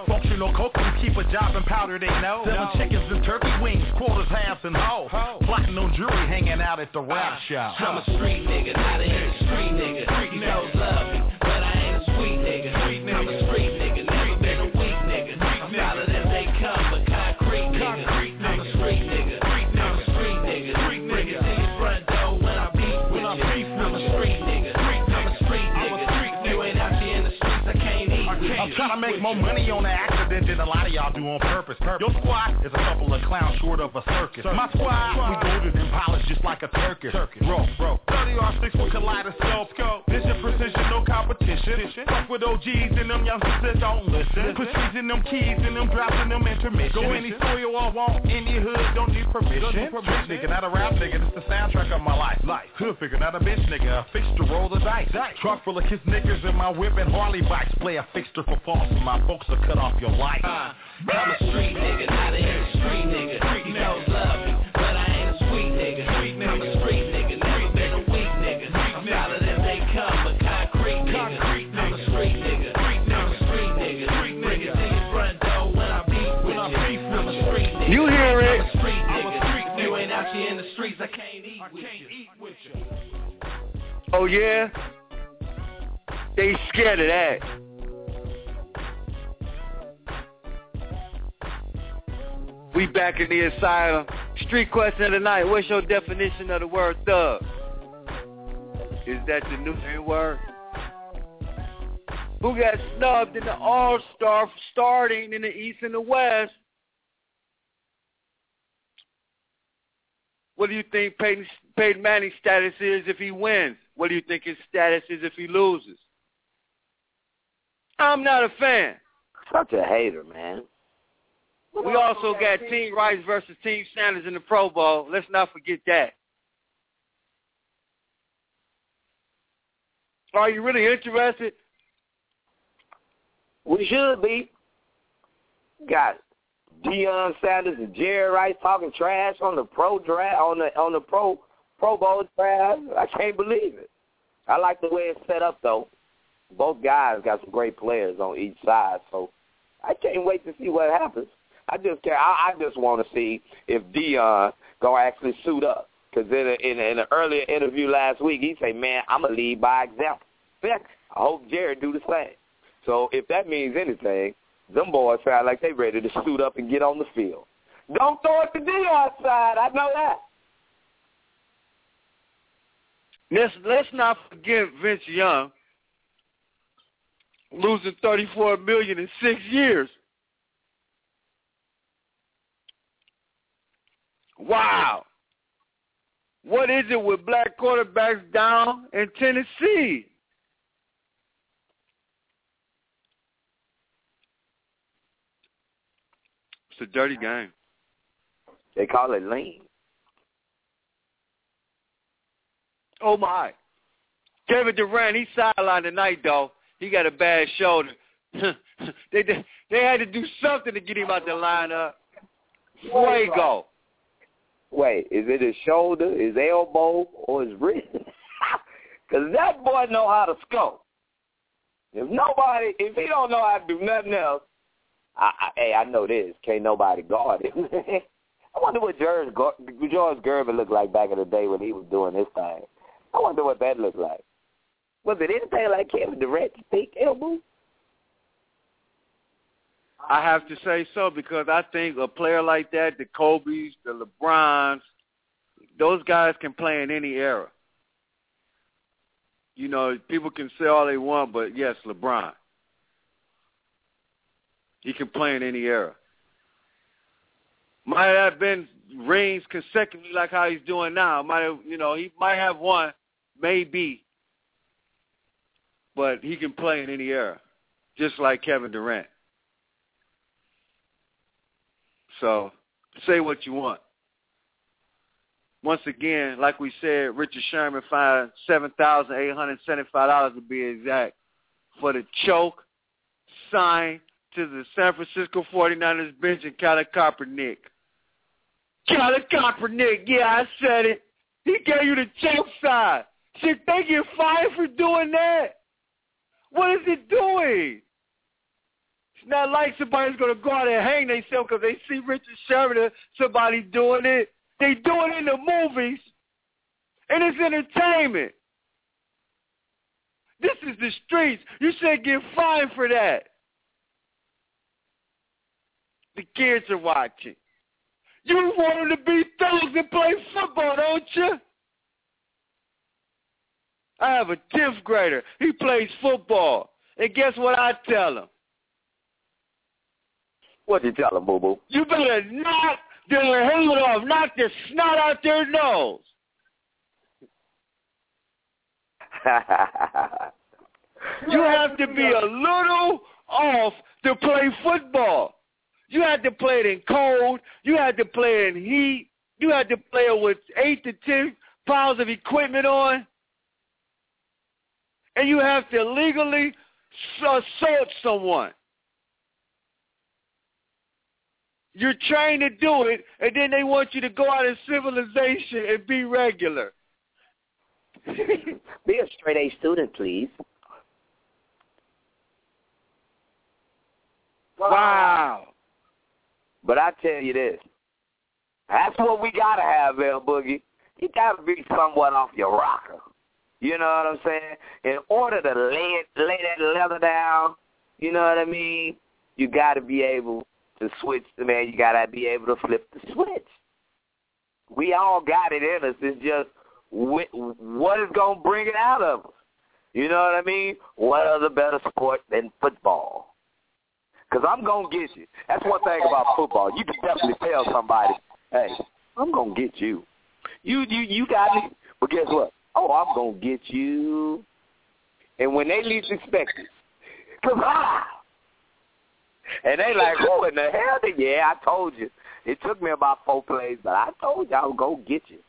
No cocaine, keep a job and powder they know. Selling chickens and turkey wings, quarters, halves, and whole. Plotting on jury, hanging out at the rap shop. I'm a street nigga, not a street nigga. These hoes love me, but I ain't a sweet nigga. I'm a street nigga, never been a weak nigga. I'm solid as they come, but concrete nigga. I'm a street nigga, I'm a street nigga. Niggas in your front door when I beef with you. I'm a street nigga, I'm a street nigga. You ain't out here in the streets, I can't eat with you. I'm trying to make more money on the accident than a lot of y'all do on purpose. Your squad is a couple of clowns short of a circus. My squad, we golden and polished just like a turkey. Bro, 30R6 with kaleidoscope. Vision, precision, no competition. Fuck with OGs and them youngsters that don't listen. Put trees in them keys and them drops in them intermission. Go any soil or want any hood, don't need permission. Bitch nigga, not a rap nigga, this the soundtrack of my life. Hood figure, not a bitch nigga, a fixture, roll the dice. Truck full of kiss niggas in my whip and Harley bikes. Play a fixture for false and my folks will cut off your life. I'm a street nigga, not a street nigga. These hoes love me, but I ain't a sweet nigga. I'm a street nigga, never been a weak nigga. I'm solid as they come, but concrete nigga. I'm a street nigga, I'm a street nigga. Niggas in your front door when I beef with you. I'm a street nigga. You hear it? I'm a street nigga. You ain't out here in the streets, I can't eat with you. Oh, yeah? They scared of that. We back in the asylum. Street question of the night. What's your definition of the word thug? Is that the new word? Who got snubbed in the All-Star starting in the East and the West? What do you think Peyton Manning's status is if he wins? What do you think his status is if he loses? I'm not a fan. Such a hater, man. We also got Team Rice versus Team Sanders in the Pro Bowl. Let's not forget that. Are you really interested? We should be. Got Deion Sanders and Jerry Rice talking trash on the pro draft, on the Pro Bowl draft. I can't believe it. I like the way it's set up, though. Both guys got some great players on each side, so I can't wait to see what happens. I just want to see if Deion gonna actually suit up. Because in an earlier interview last week, he said, "Man, I'm gonna lead by example." I hope Jared do the same. So if that means anything, them boys sound like they ready to suit up and get on the field. Don't throw it to Deion's side. I know that. Let's not forget Vince Young losing $34 million in 6 years. Wow. What is it with black quarterbacks down in Tennessee? It's a dirty game. They call it lean. Oh, my. Kevin Durant, he's sidelined tonight, though. He got a bad shoulder. They had to do something to get him out the lineup. Fuego. Wait, is it his shoulder, his elbow, or his wrist? Because that boy know how to scope. If he don't know how to do nothing else, I know this. Can't nobody guard him. I wonder what George Gervin looked like back in the day when he was doing this thing. I wonder what that looked like. Was it anything like Kevin Durant's big elbow? I have to say so because I think a player like that, the Kobe's, the LeBrons, those guys can play in any era. You know, people can say all they want, but yes, LeBron. He can play in any era. Might have been rings consecutively like how he's doing now. He might have one, maybe, but he can play in any era, just like Kevin Durant. So, say what you want. Once again, like we said, Richard Sherman fined $7,875 to be exact for the choke signed to the San Francisco 49ers bench and Colin Kaepernick. Colin Kaepernick, yeah, I said it. He gave you the choke sign. Should they get fired for doing that? What is it doing? not like somebody's going to go out and hang themselves because they see Richard Sherman or somebody doing it. They do it in the movies, and it's entertainment. This is the streets. You should get fined for that. The kids are watching. You want them to be thugs and play football, don't you? I have a 10th grader. He plays football. And guess what I tell him? What you tell him, boo-boo? You better knock their head off. Knock the snot out their nose. You have to be a little off to play football. You had to play it in cold. You had to play it in heat. You had to play it with 8 to 10 pounds of equipment on. And you have to legally assault someone. You're trained to do it, and then they want you to go out in civilization and be regular. Be a straight-A student, please. Wow. But I tell you this. That's what we got to have, L Boogie. You got to be somewhat off your rocker. You know what I'm saying? In order to lay that leather down, you know what I mean, you got to be able to switch, man. You got to be able to flip the switch. We all got it in us. It's just what is going to bring it out of us? You know what I mean? What other better sport than football? Because I'm going to get you. That's one thing about football. You can definitely tell somebody, hey, I'm going to get you. You got me. But guess what? Oh, I'm going to get you. And when they least expect it, and they like, who in the hell? Yeah, I told you. It took me about 4 plays, but I told you I would go get you.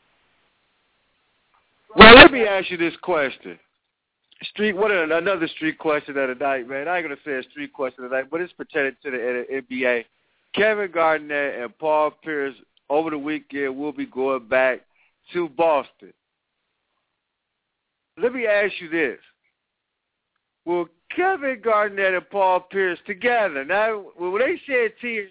Well, let me ask you this question. Another street question of the night, man. I ain't going to say a street question of the night, but it's pertaining to the NBA. Kevin Garnett and Paul Pierce over the weekend will be going back to Boston. Let me ask you this. Will Kevin Garnett and Paul Pierce together, now, will they shed tears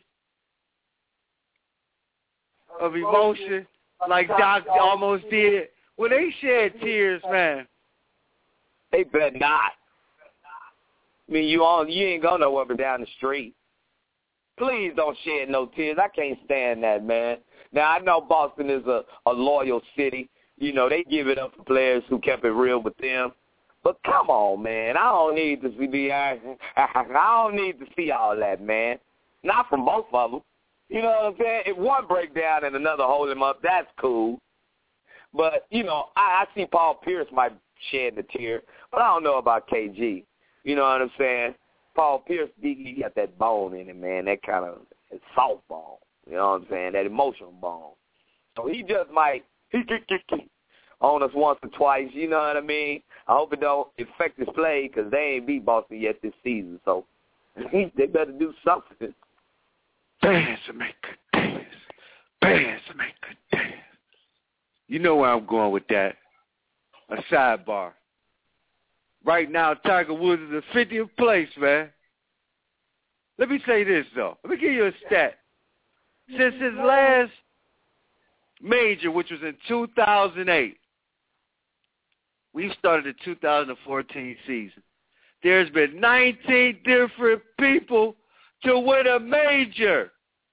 of emotion like Doc almost did? Will they shed tears, man? They better not. I mean, you ain't going nowhere but down the street. Please don't shed no tears. I can't stand that, man. Now, I know Boston is a loyal city. You know, they give it up for players who kept it real with them. But come on, man. I don't need to see all that, man. Not from both of them. You know what I'm saying? If one break down and another hold him up, that's cool. But, you know, I see Paul Pierce might shed a tear, but I don't know about KG. You know what I'm saying? Paul Pierce, he got that bone in him, man, that kind of soft bone. You know what I'm saying? That emotional bone. So he just might on us once or twice, you know what I mean? I hope it don't affect his play because they ain't beat Boston yet this season. So they better do something. Bands to make good dance. Bands to make good dance. You know where I'm going with that. A sidebar. Right now, Tiger Woods is in 50th place, man. Let me say this, though. Let me give you a stat. Since his last major, which was in 2008, we started the 2014 season. There's been 19 different people to win a major.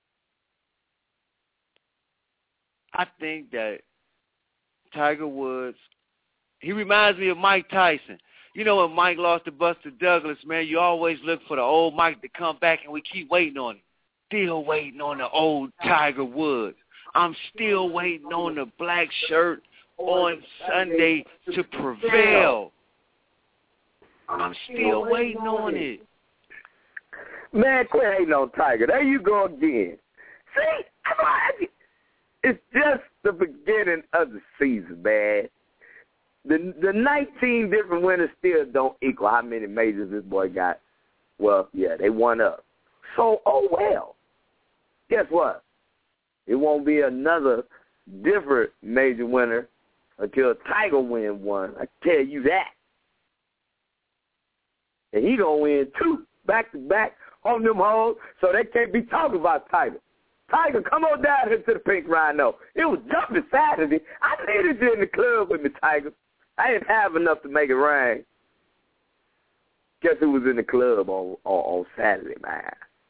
I think that Tiger Woods, he reminds me of Mike Tyson. You know, when Mike lost to Buster Douglas, man, you always look for the old Mike to come back, and we keep waiting on him. Still waiting on the old Tiger Woods. I'm still waiting on the black shirt on Sunday to prevail. I'm still waiting on it. Man, quit hating on Tiger. There you go again. See, it's just the beginning of the season, man. The 19 different winners still don't equal how many majors this boy got. Well, yeah, they won up. So, oh well. Guess what? It won't be another different major winner until Tiger win one. I tell you that. And he gonna win 2 back-to-back on them hoes, so they can't be talking about Tiger. Tiger, come on down here to the Pink Rhino. It was jumping Saturday. I needed you in the club with me, Tiger. I didn't have enough to make it rain. Guess who was in the club on Saturday, man?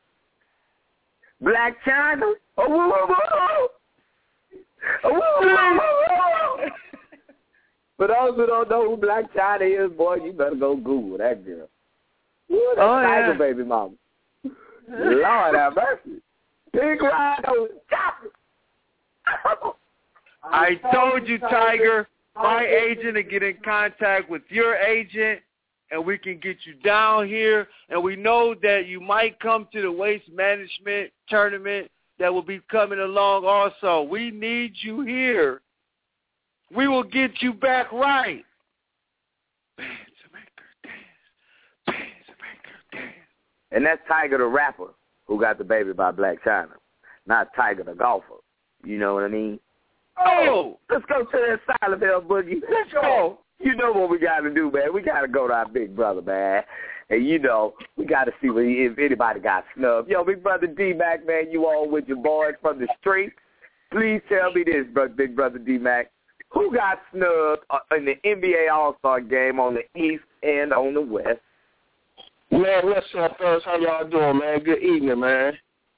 Black China. Oh, whoa, whoa, whoa. Oh, whoa, whoa, whoa. For those who don't know who Black China is, boy, you better go Google that girl. Ooh, that's Tiger, baby mama. Lord have mercy. Pink Rhino. I told you, Tiger, my agent to get in contact with your agent, and we can get you down here. And we know that you might come to the waste management tournament that will be coming along also. We need you here. We will get you back right. And that's Tiger the rapper who got the baby by Black China, not Tiger the golfer. You know what I mean? Oh, let's go to that Silent Hill Boogie. Let's go. You know what we got to do, man. We got to go to our big brother, man. And, you know, we got to see if anybody got snubbed. Yo, big brother D-Mac, man, you all with your boys from the street. Please tell me this, big brother D-Mac. Who got snubbed in the NBA All-Star game on the East and on the West? Man, what's up, fellas? How y'all doing, man? Good evening, man.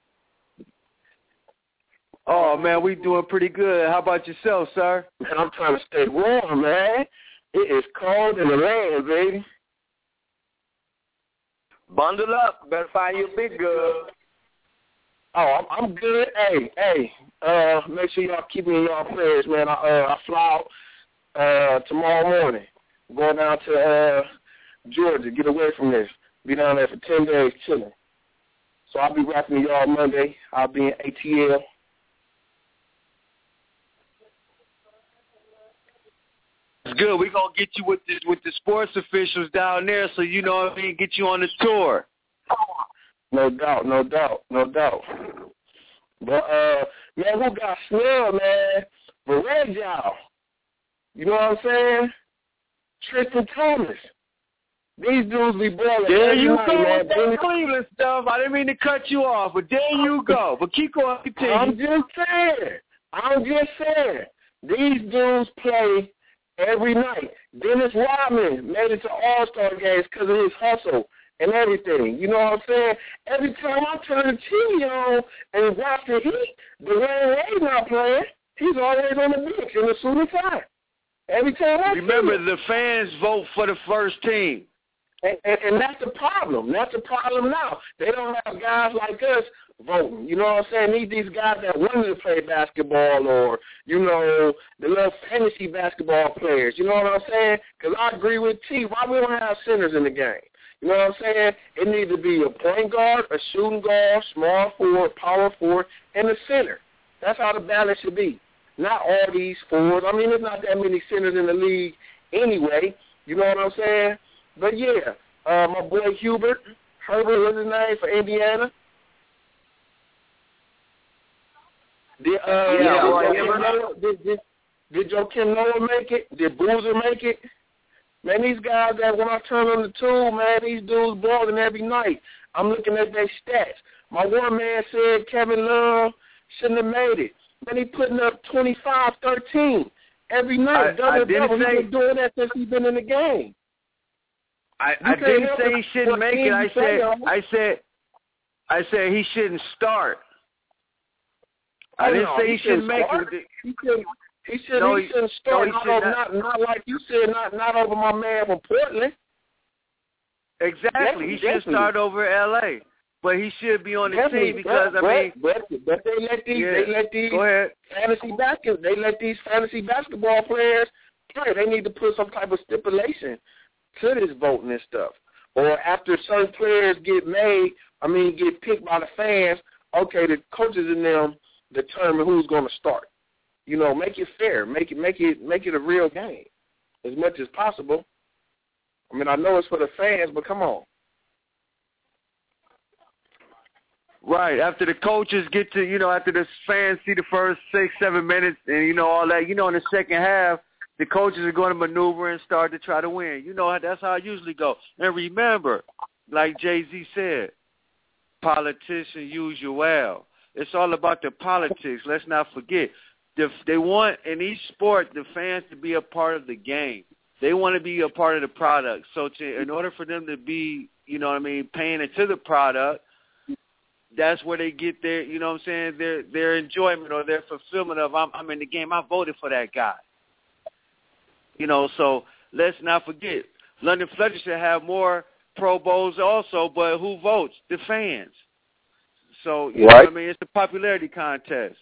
Oh, man, we doing pretty good. How about yourself, sir? Man, I'm trying to stay warm, man. It is cold in the land, baby. Bundle up. Better find you a big girl. Oh, I'm good. Hey, make sure y'all keep me in y'all prayers, man. I fly out tomorrow morning. Going down to Georgia, get away from this. Be down there for 10 days chilling. So I'll be rapping to y'all Monday. I'll be in ATL. It's good. We're going to get you with the sports officials down there so, you know what I mean, get you on the tour. No doubt. But, man, who got snubbed, man? But Red y'all. You know what I'm saying? Tristan Thompson. These dudes be balling. There you night, go man. with that Cleveland stuff. I didn't mean to cut you off, but there you go. But keep going. Continue. I'm just saying. These dudes play every night. Dennis Rodman made it to All-Star games because of his hustle and everything. You know what I'm saying? Every time I turn the TV on and watch the Heat, Dwayne Wade not playing. He's always on the bench in the suit and tie. Every time I remember, the fans vote for the first team. And that's the problem. That's the problem now. They don't have guys like us voting. You know what I'm saying? Need these guys that wanted to play basketball or, you know, the little fantasy basketball players. You know what I'm saying? Because I agree with T. Why we don't have centers in the game? You know what I'm saying? It needs to be a point guard, a shooting guard, small forward, power forward, and a center. That's how the balance should be. Not all these forwards. I mean, there's not that many centers in the league anyway. You know what I'm saying? But, yeah, my boy Herbert was his name for Indiana. Did Joakim Noah make it? Did Boozer make it? Man, these guys that when I turn on the tube, man, these dudes balling every night. I'm looking at their stats. My one man said Kevin Love shouldn't have made it. Man, he putting up 25-13 every night. He's been doing that since he's been in the game. I didn't say he shouldn't make it. I said he shouldn't start. I didn't say he shouldn't make it. He shouldn't start. Not like you said. Not over my man from Portland. Exactly. He should start over L.A. But he should be on the team because but they let these fantasy basketball players play. They need to put some type of stipulation to this voting and stuff. Or after certain players get picked by the fans, okay, the coaches in them determine who's going to start. You know, make it fair. Make it a real game as much as possible. I mean, I know it's for the fans, but come on. Right. After the coaches get to, you know, after the fans see the first 6-7 minutes and, you know, all that, you know, in the second half, the coaches are going to maneuver and start to try to win. You know, that's how it usually goes. And remember, like Jay-Z said, politician usual. It's all about the politics. Let's not forget. They want, in each sport, the fans to be a part of the game. They want to be a part of the product. So in order for them to be, paying into the product, that's where they get their, their enjoyment or their fulfillment of, I'm in the game. I voted for that guy. So let's not forget. London Fletcher should have more Pro Bowls also, but who votes? The fans. So, you know what I mean? It's a popularity contest.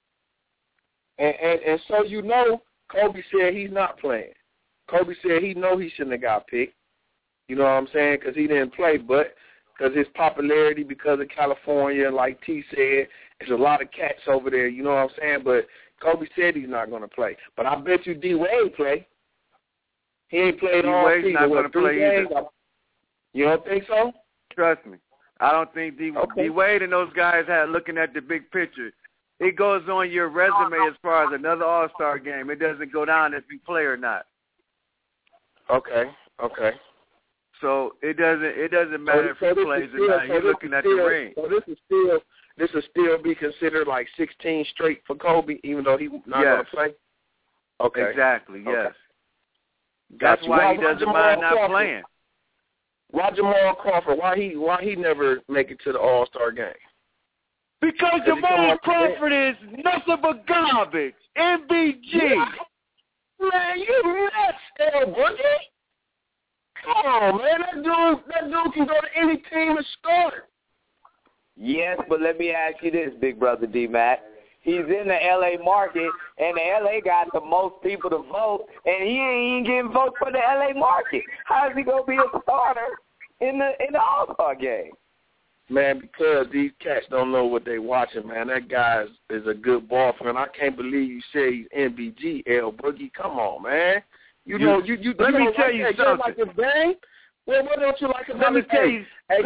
And so Kobe said he's not playing. Kobe said he shouldn't have got picked. You know what I'm saying? Because he didn't play, but because his popularity, because of California, like T said, there's a lot of cats over there. You know what I'm saying? But Kobe said he's not going to play. But I bet you D-Wade play. He ain't played all season. D-Wade's not going to play either. You don't think so? Trust me. I don't think D-Wade and those guys had looking at the big picture. It goes on your resume as far as another All-Star game. It doesn't go down if you play or not. Okay. So it doesn't matter if he plays or not. You're looking at the ring. So this will still be considered like 16 straight for Kobe, even though he's not going to play? Okay. Exactly, yes. Okay. That's why he doesn't mind not playing. Why Jamal Crawford? Why he never make it to the All-Star game? Because Jamal Crawford is nothing but garbage. MBG. Man, you nuts, L Boogie. Come on, man. That dude can go to any team and score. Yes, but let me ask you this, Big Brother D-Mac. He's in the L.A. market, and the L.A. got the most people to vote, and he ain't even getting votes for the L.A. market. How is he going to be a starter in the All-Star game? Man, because these cats don't know what they watching, man. That guy is a good ball player. I can't believe you say he's MBG, L Boogie. Come on, man. You let me tell you something. You like his game? Well, what don't you like about his game? Hey,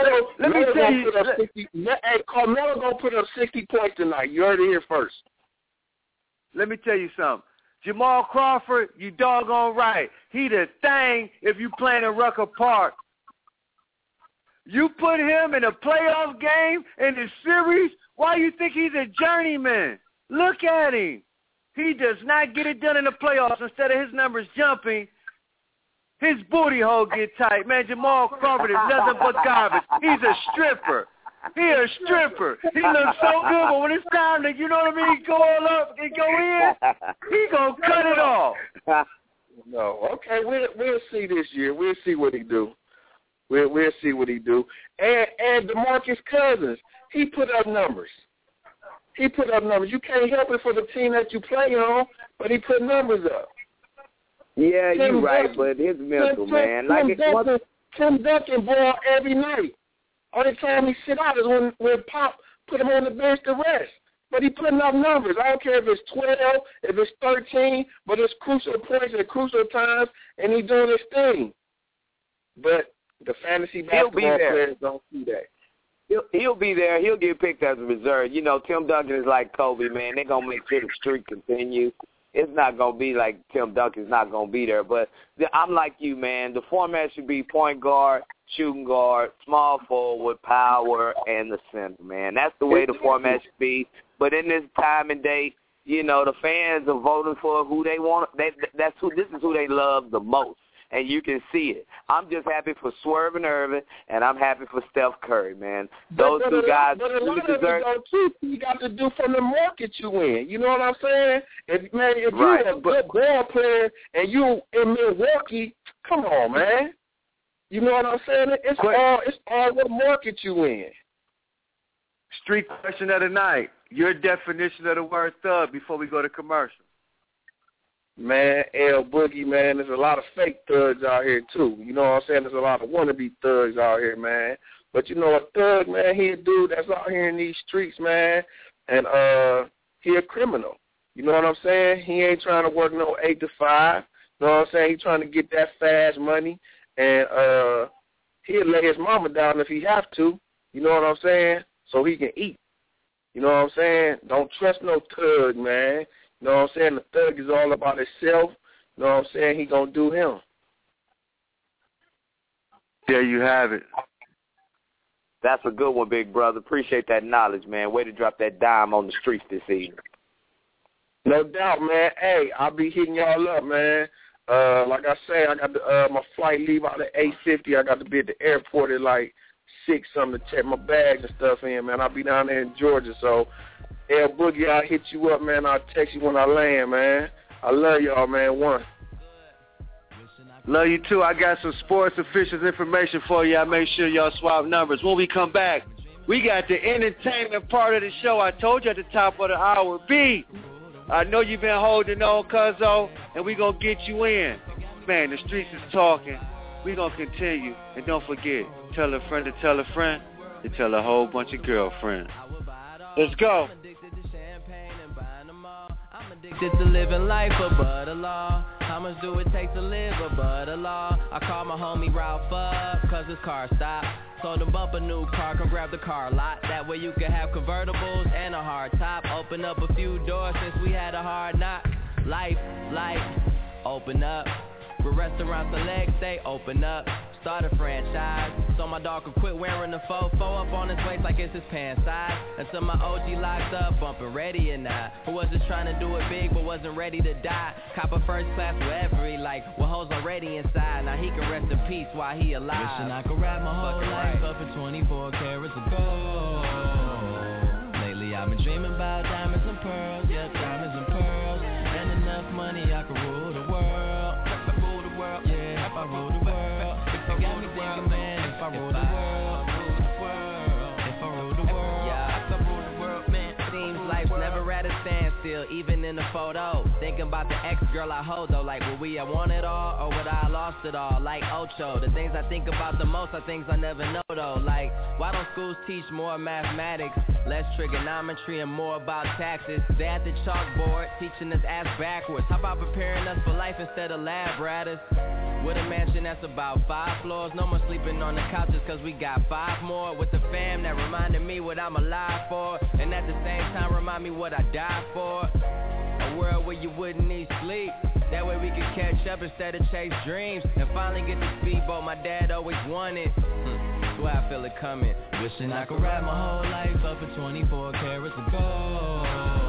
Carmelo gonna put up 60 points tonight. You heard it here first. Let me tell you something. Jamal Crawford, you doggone right. He the thing if you playing in Rucker Park. You put him in a playoff game in the series, why you think he's a journeyman? Look at him. He does not get it done in the playoffs. Instead of his numbers jumping, his booty hole get tight. Man, Jamal Crawford is nothing but garbage. He's a stripper. He a stripper. He looks so good, but when it's time to, go all up and go in, he going to cut it off. No, okay, we'll see this year. We'll see what he do. We'll see what he do. And DeMarcus Cousins, he put up numbers. You can't help it for the team that you play on, but he put numbers up. Yeah, you're right, but his mental, man. Tim Duncan ball every night. Only time he sit out is when Pop put him on the bench to rest. But he putting up numbers. I don't care if it's 12, if it's 13, but it's crucial points at crucial times, and he doing his thing. But the fantasy basketball players don't see that. He'll be there. He'll get picked as a reserve. Tim Duncan is like Kobe, man. They're going to make sure the streak continues. It's not going to be like Tim Duncan's not going to be there. But I'm like you, man. The format should be point guard, shooting guard, small forward, power, and the center, man. That's the way the format should be. But in this time and day, the fans are voting for who they want. This is who they love the most. And you can see it. I'm just happy for Swerve and Irvin, and I'm happy for Steph Curry, man. Those two guys really deserve. You got to do from the market you in. You know what I'm saying? If you're a good ball player and you in Milwaukee, come on, man. You know what I'm saying? It's all what market you in. Street question of the night. Your definition of the word thug before we go to commercial. Man, L Boogie, man, there's a lot of fake thugs out here, too. You know what I'm saying? There's a lot of wannabe thugs out here, man. But a thug, man, he a dude that's out here in these streets, man, and he a criminal. You know what I'm saying? He ain't trying to work no 8 to 5. You know what I'm saying? He trying to get that fast money, and he'll lay his mama down if he have to. You know what I'm saying? So he can eat. You know what I'm saying? Don't trust no thug, man. You know what I'm saying? The thug is all about himself. You know what I'm saying? He going to do him. There you have it. That's a good one, big brother. Appreciate that knowledge, man. Way to drop that dime on the streets this evening. No doubt, man. Hey, I'll be hitting y'all up, man. Like I say, I got my flight leave out at 8:50. I got to be at the airport at like 6 something to check my bags and stuff in, man. I'll be down there in Georgia. So, El Boogie, I'll hit you up, man. I'll text you when I land, man. I love y'all, man. One. Love you too. I got some sports officials information for you. I make sure y'all swap numbers. When we come back, we got the entertainment part of the show. I told you at the top of the hour. B, I know you've been holding on, cuzzo, and we going to get you in. Man, the streets is talking. We going to continue. And don't forget, tell a friend to tell a friend to tell a whole bunch of girlfriends. Let's go. Addicted to living life above the law. How much do it take to live above the law? I call my homie Ralph up, cause his car stopped. Told him bump a new car, come grab the car lot. That way you can have convertibles and a hard top. Open up a few doors since we had a hard knock. Life, open up. With restaurants and legs, they open up. Start a franchise, so my dog could quit wearing the fofo up on his waist like it's his pants size. Until my OG locked up, bumping ready or not. Who was just trying to do it big but wasn't ready to die. Cop a first class wherever he like, with hoes already inside. Now he can rest in peace while he alive. Wishing I could wrap my whole life up in 24 carats of gold. Lately I've been dreaming about diamonds and pearls, yeah, diamonds and pearls. And enough money I could rule the world. If I rule the world, yeah, if I rule the world. Got me thinking, man, if I rule the world, if I rule the world, yeah, if I rule the world, man. Seems life's never at a standstill, even in the photo. Thinking about the ex-girl I hold, though, like, would we have won it all, or would I have lost it all, like Ocho. The things I think about the most are things I never know, though, like, why don't schools teach more mathematics, less trigonometry, and more about taxes? They at the chalkboard, teaching us ass backwards. How about preparing us for life instead of lab ratters? With a mansion that's about 5 floors. No more sleeping on the couches cause we got 5 more. With the fam that reminded me what I'm alive for, and at the same time remind me what I died for. A world where you wouldn't need sleep. That way we could catch up instead of chase dreams. And finally get the speedboat my dad always wanted. That's why I feel it coming. Wishing I could wrap my whole life up in 24 carats of gold.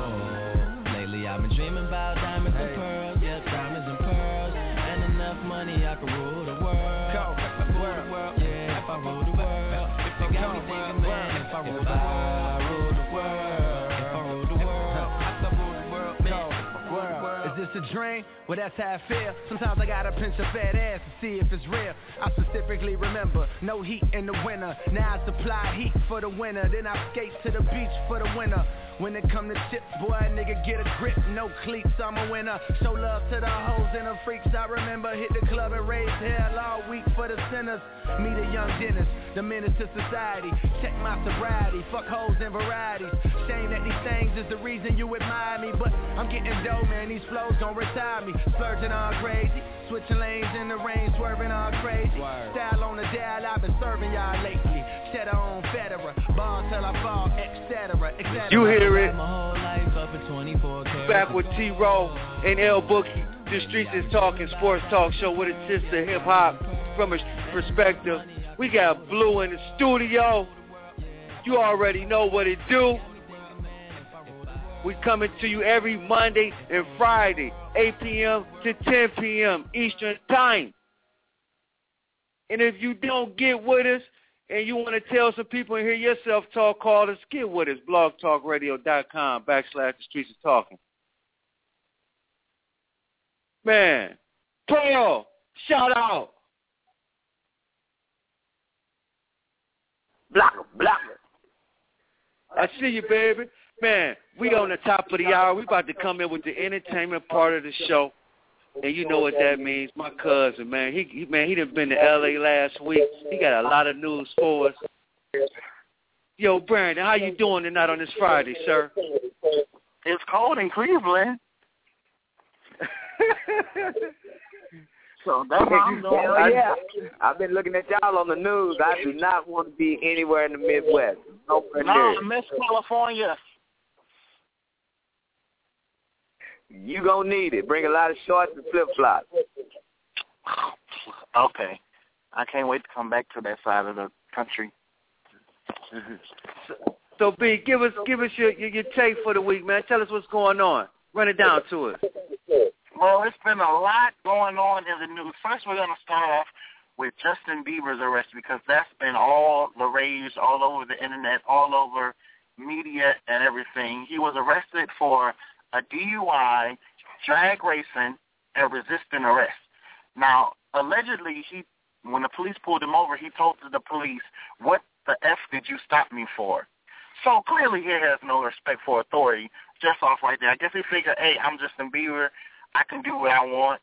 Lately I've been dreaming about diamonds and pearls. Yeah, diamonds and pearls. Enough money, I could rule the world. If I rule the world, yeah, if I rule the world. If I got me thinking, man, if I rule the world, if I rule the world, if I rule the world, man. Is this a dream? Well, that's how I feel. Sometimes I gotta pinch a fat ass to see if it's real. I specifically remember no heat in the winter. Now I supply heat for the winter. Then I skate to the beach for the winter. When it come to chips, boy, a nigga get a grip, no cleats, I'm a winner. Show love to the hoes and the freaks, I remember. Hit the club and raise hell all week for the sinners. Meet a young dentist, the menace to society. Check my sobriety, fuck hoes and varieties. Shame that these things is the reason you admire me. But I'm getting dough, man, these flows gon' retire me. Splurging all crazy, switching lanes in the rain, swerving all crazy. Style on the dial, I've been serving y'all lately. Cheddar on Federer, ball till I fall, etc. You hear it. Back with T-Row and El Boogie. The Streets is Talking sports talk show with a twist of hip-hop from a perspective. We got Blue in the studio. You already know what it do. We coming to you every Monday and Friday, 8 p.m. to 10 p.m. Eastern Time. And if you don't get with us and you want to tell some people and hear yourself talk, call us, get with us, blogtalkradio.com/The Streets is Talking. Man, Pearl, shout out. Blocker. I see you, baby. Man, we on the top of the hour. We about to come in with the entertainment part of the show. And you know what that means. My cousin, man, he done been to L.A. last week. He got a lot of news for us. Yo, Brandon, how you doing tonight on this Friday, sir? It's cold in Cleveland. So that's how I'm doing. Yeah. I've been looking at y'all on the news. I do not want to be anywhere in the Midwest. No, I miss California. You gonna need it. Bring a lot of shorts and flip-flops. Okay. I can't wait to come back to that side of the country. So B, give us your take for the week, man. Tell us what's going on. Run it down to us. Well, it's been a lot going on in the news. First, we're going to start off with Justin Bieber's arrest because that's been all the rage all over the internet, all over media and everything. He was arrested for a DUI, drag racing, and resisting arrest. Now, allegedly, when the police pulled him over, he told the police, "What the F did you stop me for?" So clearly he has no respect for authority just off right there. I guess he figured, hey, I'm Justin Bieber. I can do what I want.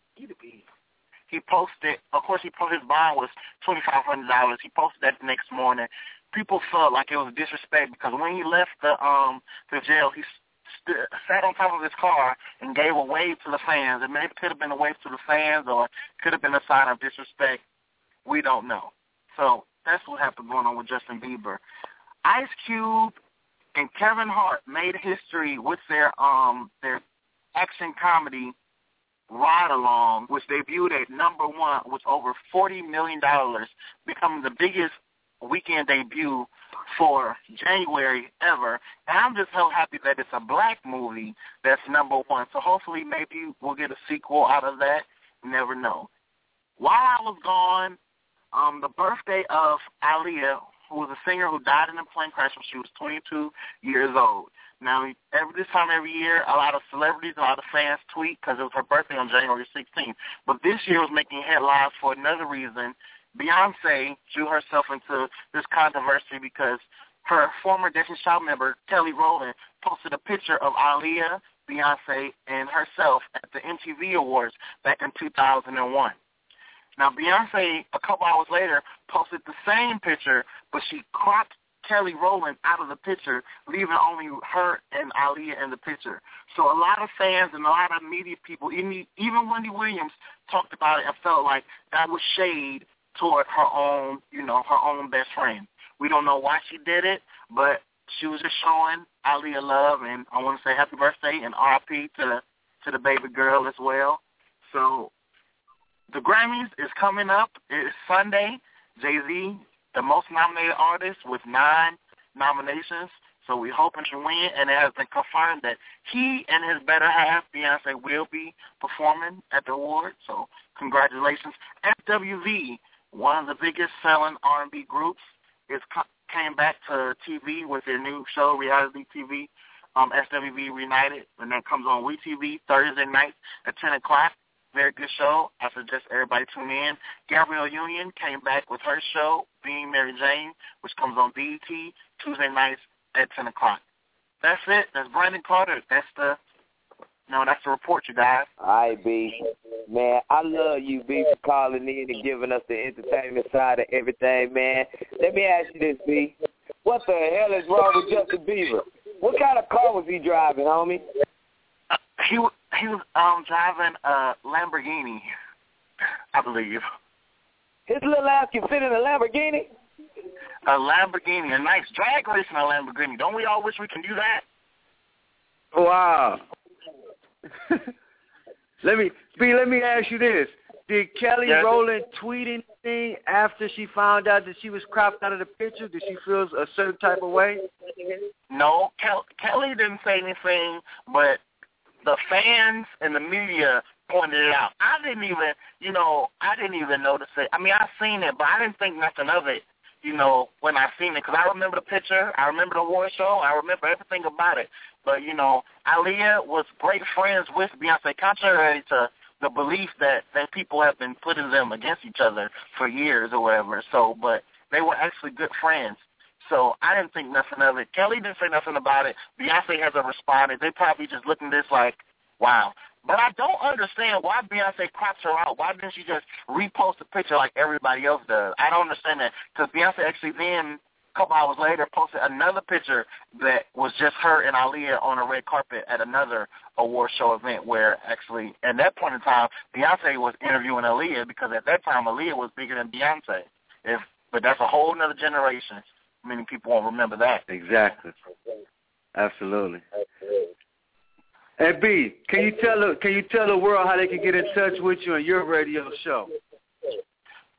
He posted, of course, his bond was $2,500. He posted that the next morning. People felt like it was disrespect because when he left the jail, he sat on top of his car and gave a wave to the fans. It maybe could have been a wave to the fans or could have been a sign of disrespect. We don't know. So that's what happened going on with Justin Bieber. Ice Cube and Kevin Hart made history with their action comedy Ride Along, which debuted at number 1 with over $40 million, becoming the biggest weekend debut for January ever. And I'm just so happy that it's a black movie that's number 1. So hopefully maybe we'll get a sequel out of that. You never know. While I was gone, the birthday of Aaliyah, who was a singer who died in a plane crash when she was 22 years old. Now, this time every year, a lot of celebrities, a lot of fans tweet because it was her birthday on January 16th. But this year was making headlines for another reason. Beyonce drew herself into this controversy because her former Destiny's Child member, Kelly Rowland, posted a picture of Aaliyah, Beyonce, and herself at the MTV Awards back in 2001. Now, Beyonce, a couple hours later, posted the same picture, but she cropped Kelly Rowland out of the picture, leaving only her and Aaliyah in the picture. So a lot of fans and a lot of media people, even Wendy Williams, talked about it and felt like that was shade toward her own, her own best friend. We don't know why she did it, but she was just showing Aaliyah love, and I want to say happy birthday and R.I.P. to the baby girl as well. So the Grammys is coming up. It's Sunday. Jay-Z, the most nominated artist with 9 nominations. So we're hoping to win, and it has been confirmed that he and his better half, Beyonce, will be performing at the award. So congratulations. FWV, one of the biggest selling R&B groups, came back to TV with their new show, reality TV, SWV Reunited, and that comes on WeTV Thursday night at 10 o'clock. Very good show. I suggest everybody tune in. Gabrielle Union came back with her show, Being Mary Jane, which comes on BET Tuesday nights at 10 o'clock. That's it. That's Brandon Carter. That's the report, you guys. All right, B. Man, I love you, B, for calling in and giving us the entertainment side of everything, man. Let me ask you this, B. What the hell is wrong with Justin Bieber? What kind of car was he driving, homie? He was driving a Lamborghini, I believe. His little ass can fit in a Lamborghini? A Lamborghini, a nice drag racing a Lamborghini. Don't we all wish we can do that? Wow. Let me ask you this. Did Kelly Rowland tweet anything after she found out that she was cropped out of the picture? Did she feel a certain type of way? No, Kelly didn't say anything, but the fans and the media pointed it out. I didn't even notice it. I mean, I seen it, but I didn't think nothing of it, when I seen it. Because I remember the picture. I remember the award show. I remember everything about it. But, Aaliyah was great friends with Beyonce, contrary to the belief that people have been putting them against each other for years or whatever. So, but they were actually good friends. So I didn't think nothing of it. Kelly didn't say nothing about it. Beyonce hasn't responded. They probably just looking at this like, wow. But I don't understand why Beyonce crops her out. Why didn't she just repost the picture like everybody else does? I don't understand that. Because Beyonce actually then, a couple hours later, posted another picture that was just her and Aaliyah on a red carpet at another award show event where actually, at that point in time, Beyonce was interviewing Aaliyah because at that time, Aaliyah was bigger than Beyonce. But that's a whole other generation. Many people won't remember that. Exactly. Absolutely. Hey B, can you tell the world how they can get in touch with you on your radio show?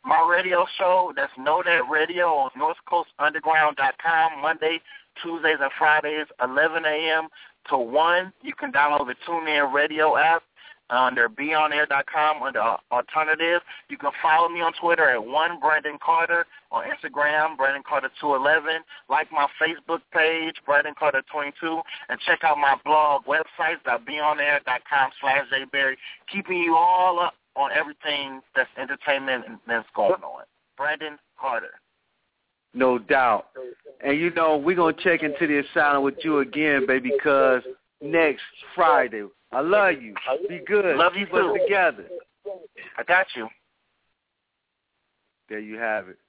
my radio show. That's Know That Radio on NorthCoastUnderground.com, Monday, Tuesdays, and Fridays, 11 a.m. to 1. You can download the TuneIn Radio app under BeOnAir.com under Alternative. You can follow me on Twitter at @1BrandonCarter, on Instagram, BrandonCarter211. Like my Facebook page, BrandonCarter22, and check out my blog websites at BeOnAir.com/JBerry, keeping you all up on everything that's entertainment and that's going on. Brandon Carter. No doubt. And, you know, we're going to check into the asylum with you again, baby, because next Friday. I love you. Be good. Love you, keep us together. I got you. There you have it.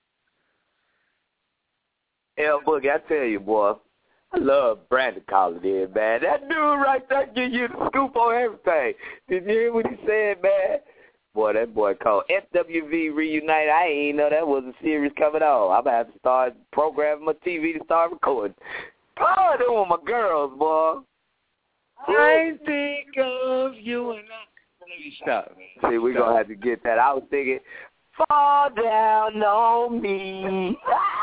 L Boogie, I tell you, boy, I love Brandon calling in, man. That dude right there give you the scoop on everything. Did you hear what he said, man? Boy, that boy called FWV Reunite. I ain't know that was a series coming on. I'm going to have to start programming my TV to start recording. Oh, they were my girls, boy. I think of you and I. Let me stop. See, we're going to have to get that. I was thinking, fall down on me.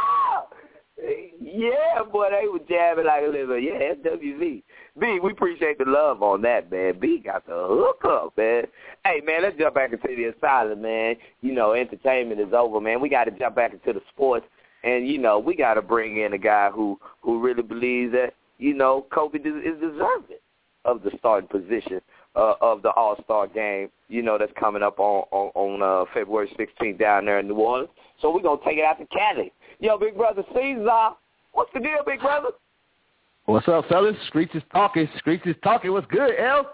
Yeah, boy, they were jamming like a little. Yeah, FWV. B, we appreciate the love on that, man. B got the hook up, man. Hey, man, let's jump back into the asylum, man. You know, entertainment is over, man. We got to jump back into the sports. And, you know, we got to bring in a guy who really believes that, you know, Kobe is deserving of the starting position of the All-Star game, you know, that's coming up on February 16th down there in New Orleans. So we're going to take it out to Cali. Yo, big brother Cesar, what's the deal, big brother? What's up, fellas? Screech is talking. Screech is talking. What's good, L?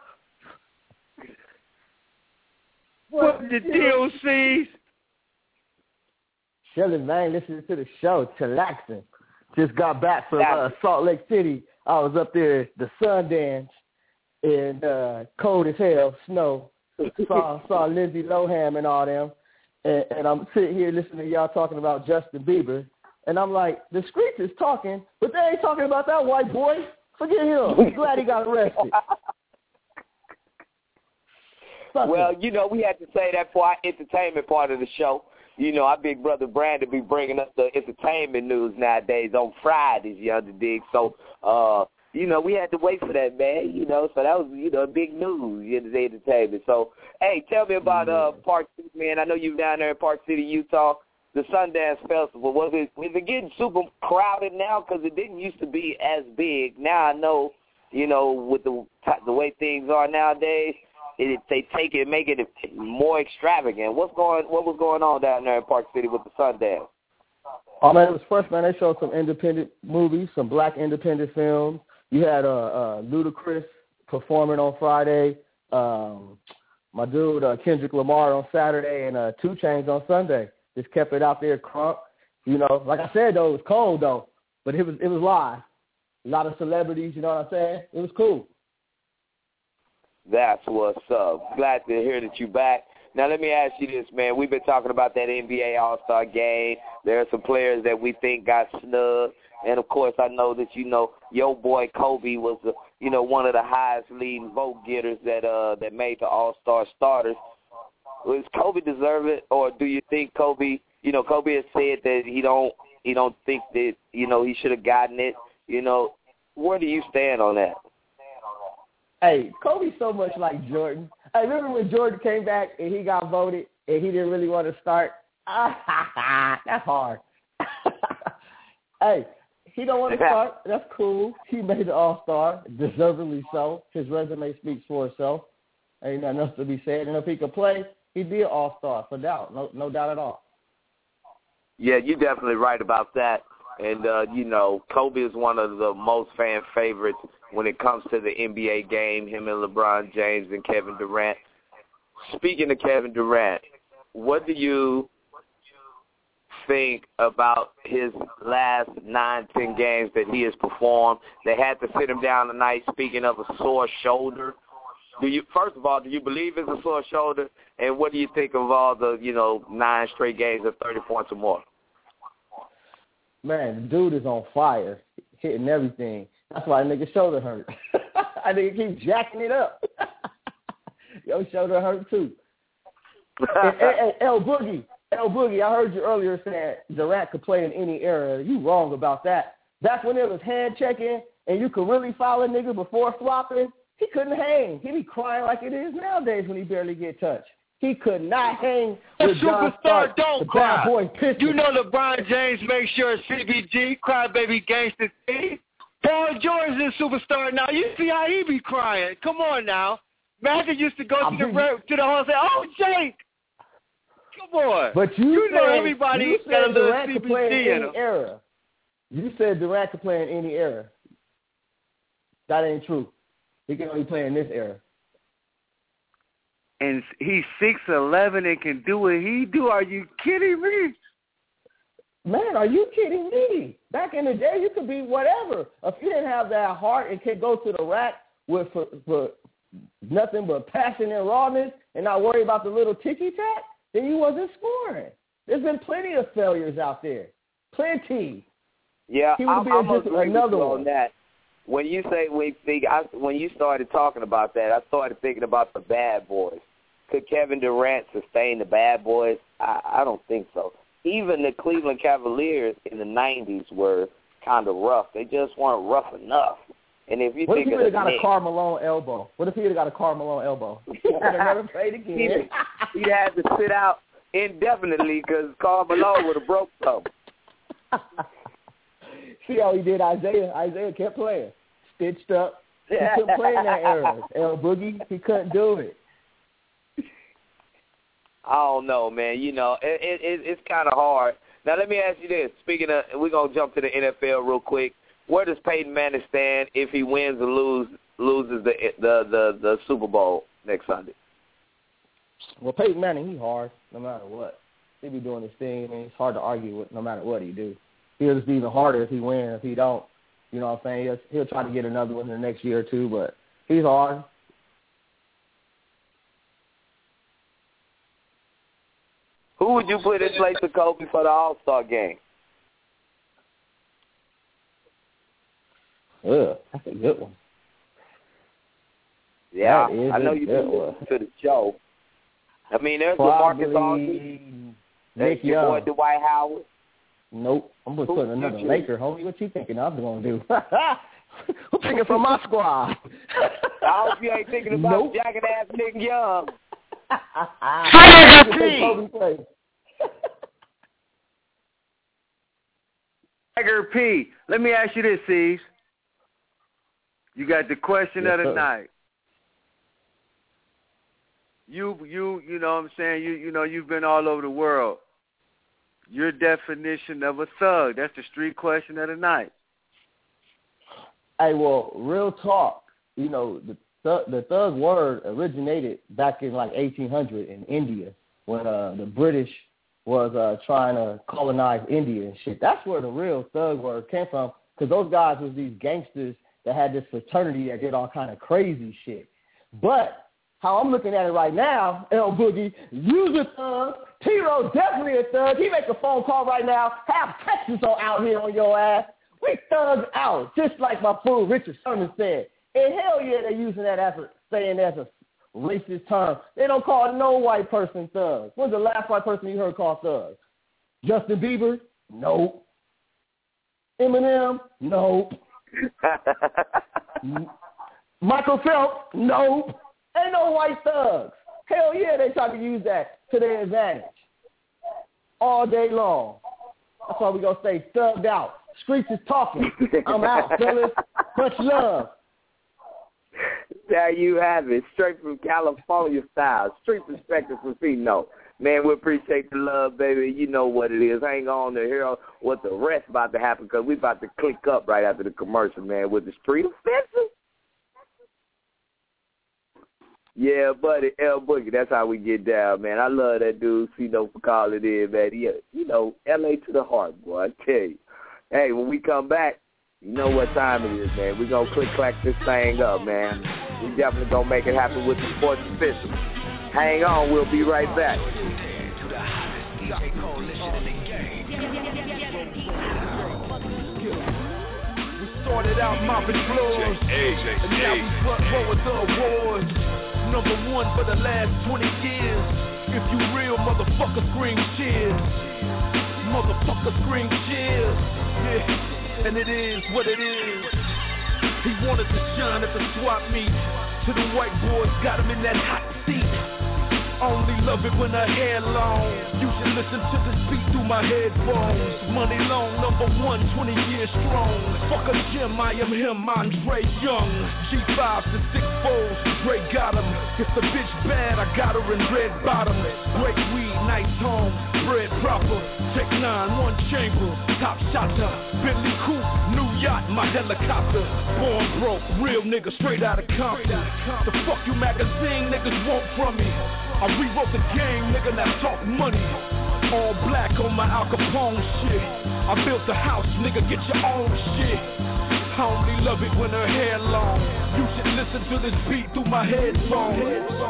What's the deal, C's? Chilling, man. Listening to the show. Chillaxing. Just got back from Salt Lake City. I was up there, the Sundance, and cold as hell, snow. Saw Lindsay Lohan and all them. And I'm sitting here listening to y'all talking about Justin Bieber. And I'm like, the Screech is talking, but they ain't talking about that white boy. Forget him. I'm glad he got arrested. Well, you know, we had to say that for our entertainment part of the show. You know, our big brother Brandon be bringing us the entertainment news nowadays on Fridays, you dig? So, you know, we had to wait for that, man. You know, so that was, you know, big news, the entertainment. So, hey, tell me about Park City, man. I know you down there in Park City, Utah. The Sundance Festival, was it getting super crowded now? Because it didn't used to be as big. Now I know, you know, with the way things are nowadays, they take it and make it more extravagant. What was going on down there in Park City with the Sundance? Oh, man, it was fresh, man. They showed some independent movies, some black independent films. You had Ludacris performing on Friday, my dude Kendrick Lamar on Saturday, and 2 Chainz on Sunday. Just kept it out there crunk. You know, like I said, though, it was cold, though, but it was live. A lot of celebrities, you know what I'm saying? It was cool. That's what's up. Glad to hear that you're back. Now, let me ask you this, man. We've been talking about that NBA All-Star game. There are some players that we think got snubbed. And, of course, I know that, you know, your boy Kobe was, you know, one of the highest leading vote getters that made the All-Star starters. Was Kobe deserve it, or do you think Kobe, you know, Kobe has said that he don't think that, you know, he should have gotten it. You know, where do you stand on that? Hey, Kobe's so much like Jordan. I remember when Jordan came back and he got voted and he didn't really want to start. That's hard. Hey, he don't want to start. That's cool. He made the All-Star, deservedly so. His resume speaks for itself. Ain't nothing else to be said. And if he could play, he'd be an all-star, for doubt. No doubt at all. Yeah, you're definitely right about that. And, you know, Kobe is one of the most fan favorites when it comes to the NBA game, him and LeBron James and Kevin Durant. Speaking of Kevin Durant, what do you think about his last 9-10 games that he has performed? They had to sit him down tonight, speaking of a sore shoulder. First of all, do you believe it's a sore shoulder? And what do you think of all the, you know, 9 straight games of 30 points or more? Man, the dude is on fire, hitting everything. That's why nigga's shoulder hurt. I nigga keep jacking it up. Your shoulder hurt too. and L Boogie, El Boogie, I heard you earlier saying Durant could play in any era. You wrong about that. Back when it was hand checking and you could really foul a nigga before flopping, he couldn't hang. He be crying like it is nowadays when he barely get touched. He could not hang with John Stark, don't the cry. bad boy Pistons. You know LeBron James makes sure CBG, Crybaby Gangster T. Paul George is a superstar now. You see how he be crying. Come on now. Magic used to go to the hall and say, "Oh, Jake, come on." But you know said, everybody you got a said little Durant could play in CBG in any him. era. You said Durant could play in any era. That ain't true. He can only play in this era. And he's 6'11" and can do what he do. Are you kidding me? Man, are you kidding me? Back in the day, you could be whatever. If you didn't have that heart and could go to the rack with for nothing but passion and rawness and not worry about the little ticky-tack, then you wasn't scoring. There's been plenty of failures out there. Plenty. Yeah, He would I'm be agree just with another you one. on that. When you say when you started talking about that, I started thinking about the bad boys. Could Kevin Durant sustain the bad boys? I don't think so. Even the Cleveland Cavaliers in the 90s were kind of rough. They just weren't rough enough. And if you What if think he of would have the got a Knicks, Karl Malone elbow? What if he would have got a Karl Malone elbow? He would have never played again. He'd have to sit out indefinitely because Karl Malone would have broke something. See how he did Isaiah? Isaiah kept playing. Stitched up. He couldn't play in that era. El Boogie, he couldn't do it. I don't know, man. You know, it's kind of hard. Now, let me ask you this. Speaking of, we're going to jump to the NFL real quick. Where does Peyton Manning stand if he wins or loses the Super Bowl next Sunday? Well, Peyton Manning, he hard no matter what. He be doing his thing, and it's hard to argue with no matter what he do. He'll just be even harder if he wins. If he don't, you know what I'm saying? He'll try to get another one in the next year or two, but he's hard. Who would you put in place of Kobe for the All-Star game? Ugh, that's a good one. Yeah, I know you've been listening to the show. I mean, there's LaMarcus Aldridge. There's your boy Dwight Howard. Nope. I'm going to put another Laker, homie. What you thinking I'm going to do? I'm thinking from my squad. I hope you ain't thinking about jacket-ass Nick Young. Tiger P. Let me ask you this, C's. You got the question of the night. You know what I'm saying? You know, you've been all over the world. Your definition of a thug. That's the street question of the night. Hey, well, real talk. You know, the thug word originated back in like 1800 in India when the British was trying to colonize India and shit. That's where the real thug word came from, because those guys was these gangsters that had this fraternity that did all kind of crazy shit. But how I'm looking at it right now, El Boogie, you's a thug. T-Row definitely a thug. He make a phone call right now. Have Texas out here on your ass. We thugs out, just like my fool Richard Sherman said. And hell yeah, they're using that as a racist term. They don't call no white person thug. When's the last white person you heard called thug? Justin Bieber? Nope. Eminem? Nope. Michael Phelps? Nope. Ain't no white thugs. Hell yeah, they try to use that to their advantage all day long. That's why we going to stay thugged out. Streets is talking. I'm out, fellas. Much love. There you have it. Straight from California style. Street perspective from Fino. Man, we appreciate the love, baby. You know what it is. Hang on to hear what the rest about to happen, because we about to click up right after the commercial, man, with the Street Offensive. Yeah, buddy, El Boogie, that's how we get down, man. I love that dude, Cino, for calling in, man. He, you know, L.A. to the heart, boy, I tell you. Hey, when we come back, you know what time it is, man. We're going to click-clack this thing up, man. We definitely going to make it happen with the sports official. Hang on, we'll be right back. We started out mopping floors, and now we front row with the awards. number one for the last 20 years. If you real, motherfucker, scream cheers. Motherfucker, scream cheers. Yeah, and it is what it is. He wanted to shine at the swap meet. To the white boys, got him in that hot seat. Only love it when her hair long. You should listen to this beat through my headphones. Money long, number one, 20 years strong. Fuck a Jim, I am him, Andre Young. G5 to 6 foes, Dre got him. If the bitch bad, I got her in red bottom. Great weed, nice home, bread proper. Tech 9, one chamber, top shotter. Bentley coupe, new yacht, my helicopter. Born broke, real nigga, straight out of Compton. The fuck you magazine niggas want from me? I rewrote the game, nigga, now talk money. All black on my Al Capone shit. I built the house, nigga, get your own shit. I only love it when her hair long. You should listen to this beat through my headphones.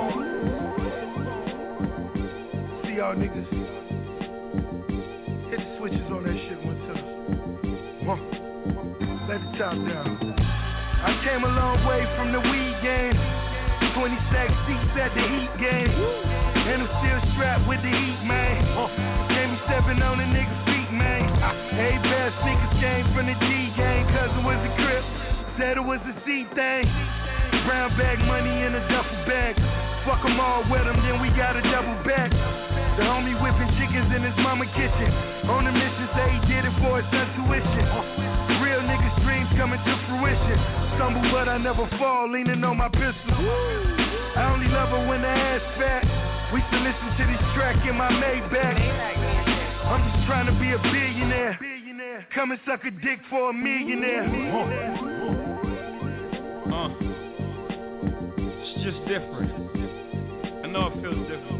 See y'all niggas. Hit the switches on that shit one time. Let the top down. I came a long way from the weed game. 20 sack seats at the Heat game. And I'm still strapped with the heat, man. Gave me 7 on the nigga feet, man. Hey, bad sneakers came from the G gang. Cousin was a Crip, said it was a C thing. Brown bag money in a duffel bag. Fuck them all with them, then we got a double back. The homie whipping chickens in his mama kitchen. On the mission, say he did it for his son tuition. Real niggas' dreams coming to fruition. Stumble but I never fall, leaning on my pistol. I only love her when the ass fat. We still listen to this track in my Maybach. I'm just trying to be a billionaire. Come and suck a dick for a millionaire. It's just different. I know it feels different.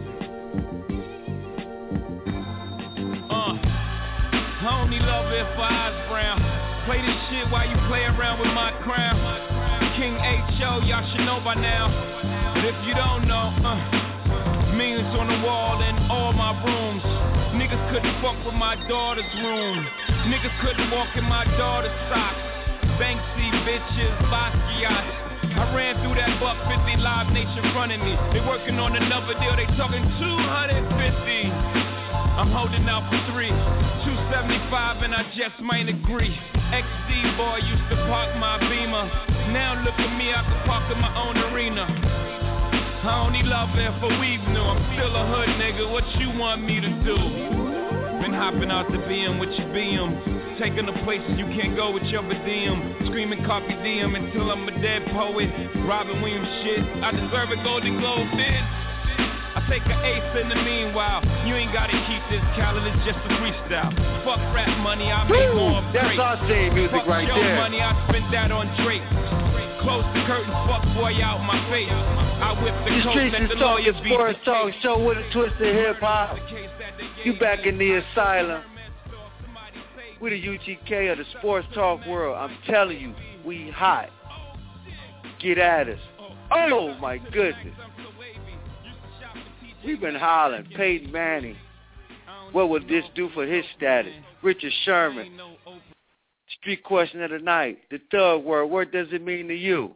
I only love it for eyes brown. Play this shit while you play around with my crown. King H.O., y'all should know by now. But if you don't know, millions on the wall in all my rooms. Niggas couldn't fuck with my daughter's room. Niggas couldn't walk in my daughter's socks. Banksy bitches, Basquiat. I ran through that $150 Live Nation running me. They working on another deal, they talking 250. I'm holding out for 3, 275 and I just might agree. XD boy used to park my Beamer. Now look at me, I can park in my own arena. I only love it for weave new. I'm still a hood nigga, what you want me to do? Been hopping out the BM with your BM. Taking the places you can't go with your DM. Screaming copy DM until I'm a dead poet. Robin Williams shit, I deserve a Golden Globe, bitch. I take an ace in the meanwhile. You ain't gotta keep this calendar, it's just a freestyle. Fuck rap money, I make more of Drake. That's our same music. Fuck right there. Money, I spent that on Drake. Close the curtains, fuck boy out my face. I whip the coat, let the lawyers be Sports Talk Show with a twist of hip hop. You back in the asylum. We the UGK of the sports talk world. I'm telling you, we hot. Get at us. Oh my goodness. We've been hollering. Peyton Manning. What would this do for his status? Richard Sherman. Street question of the night. The thug word. What does it mean to you?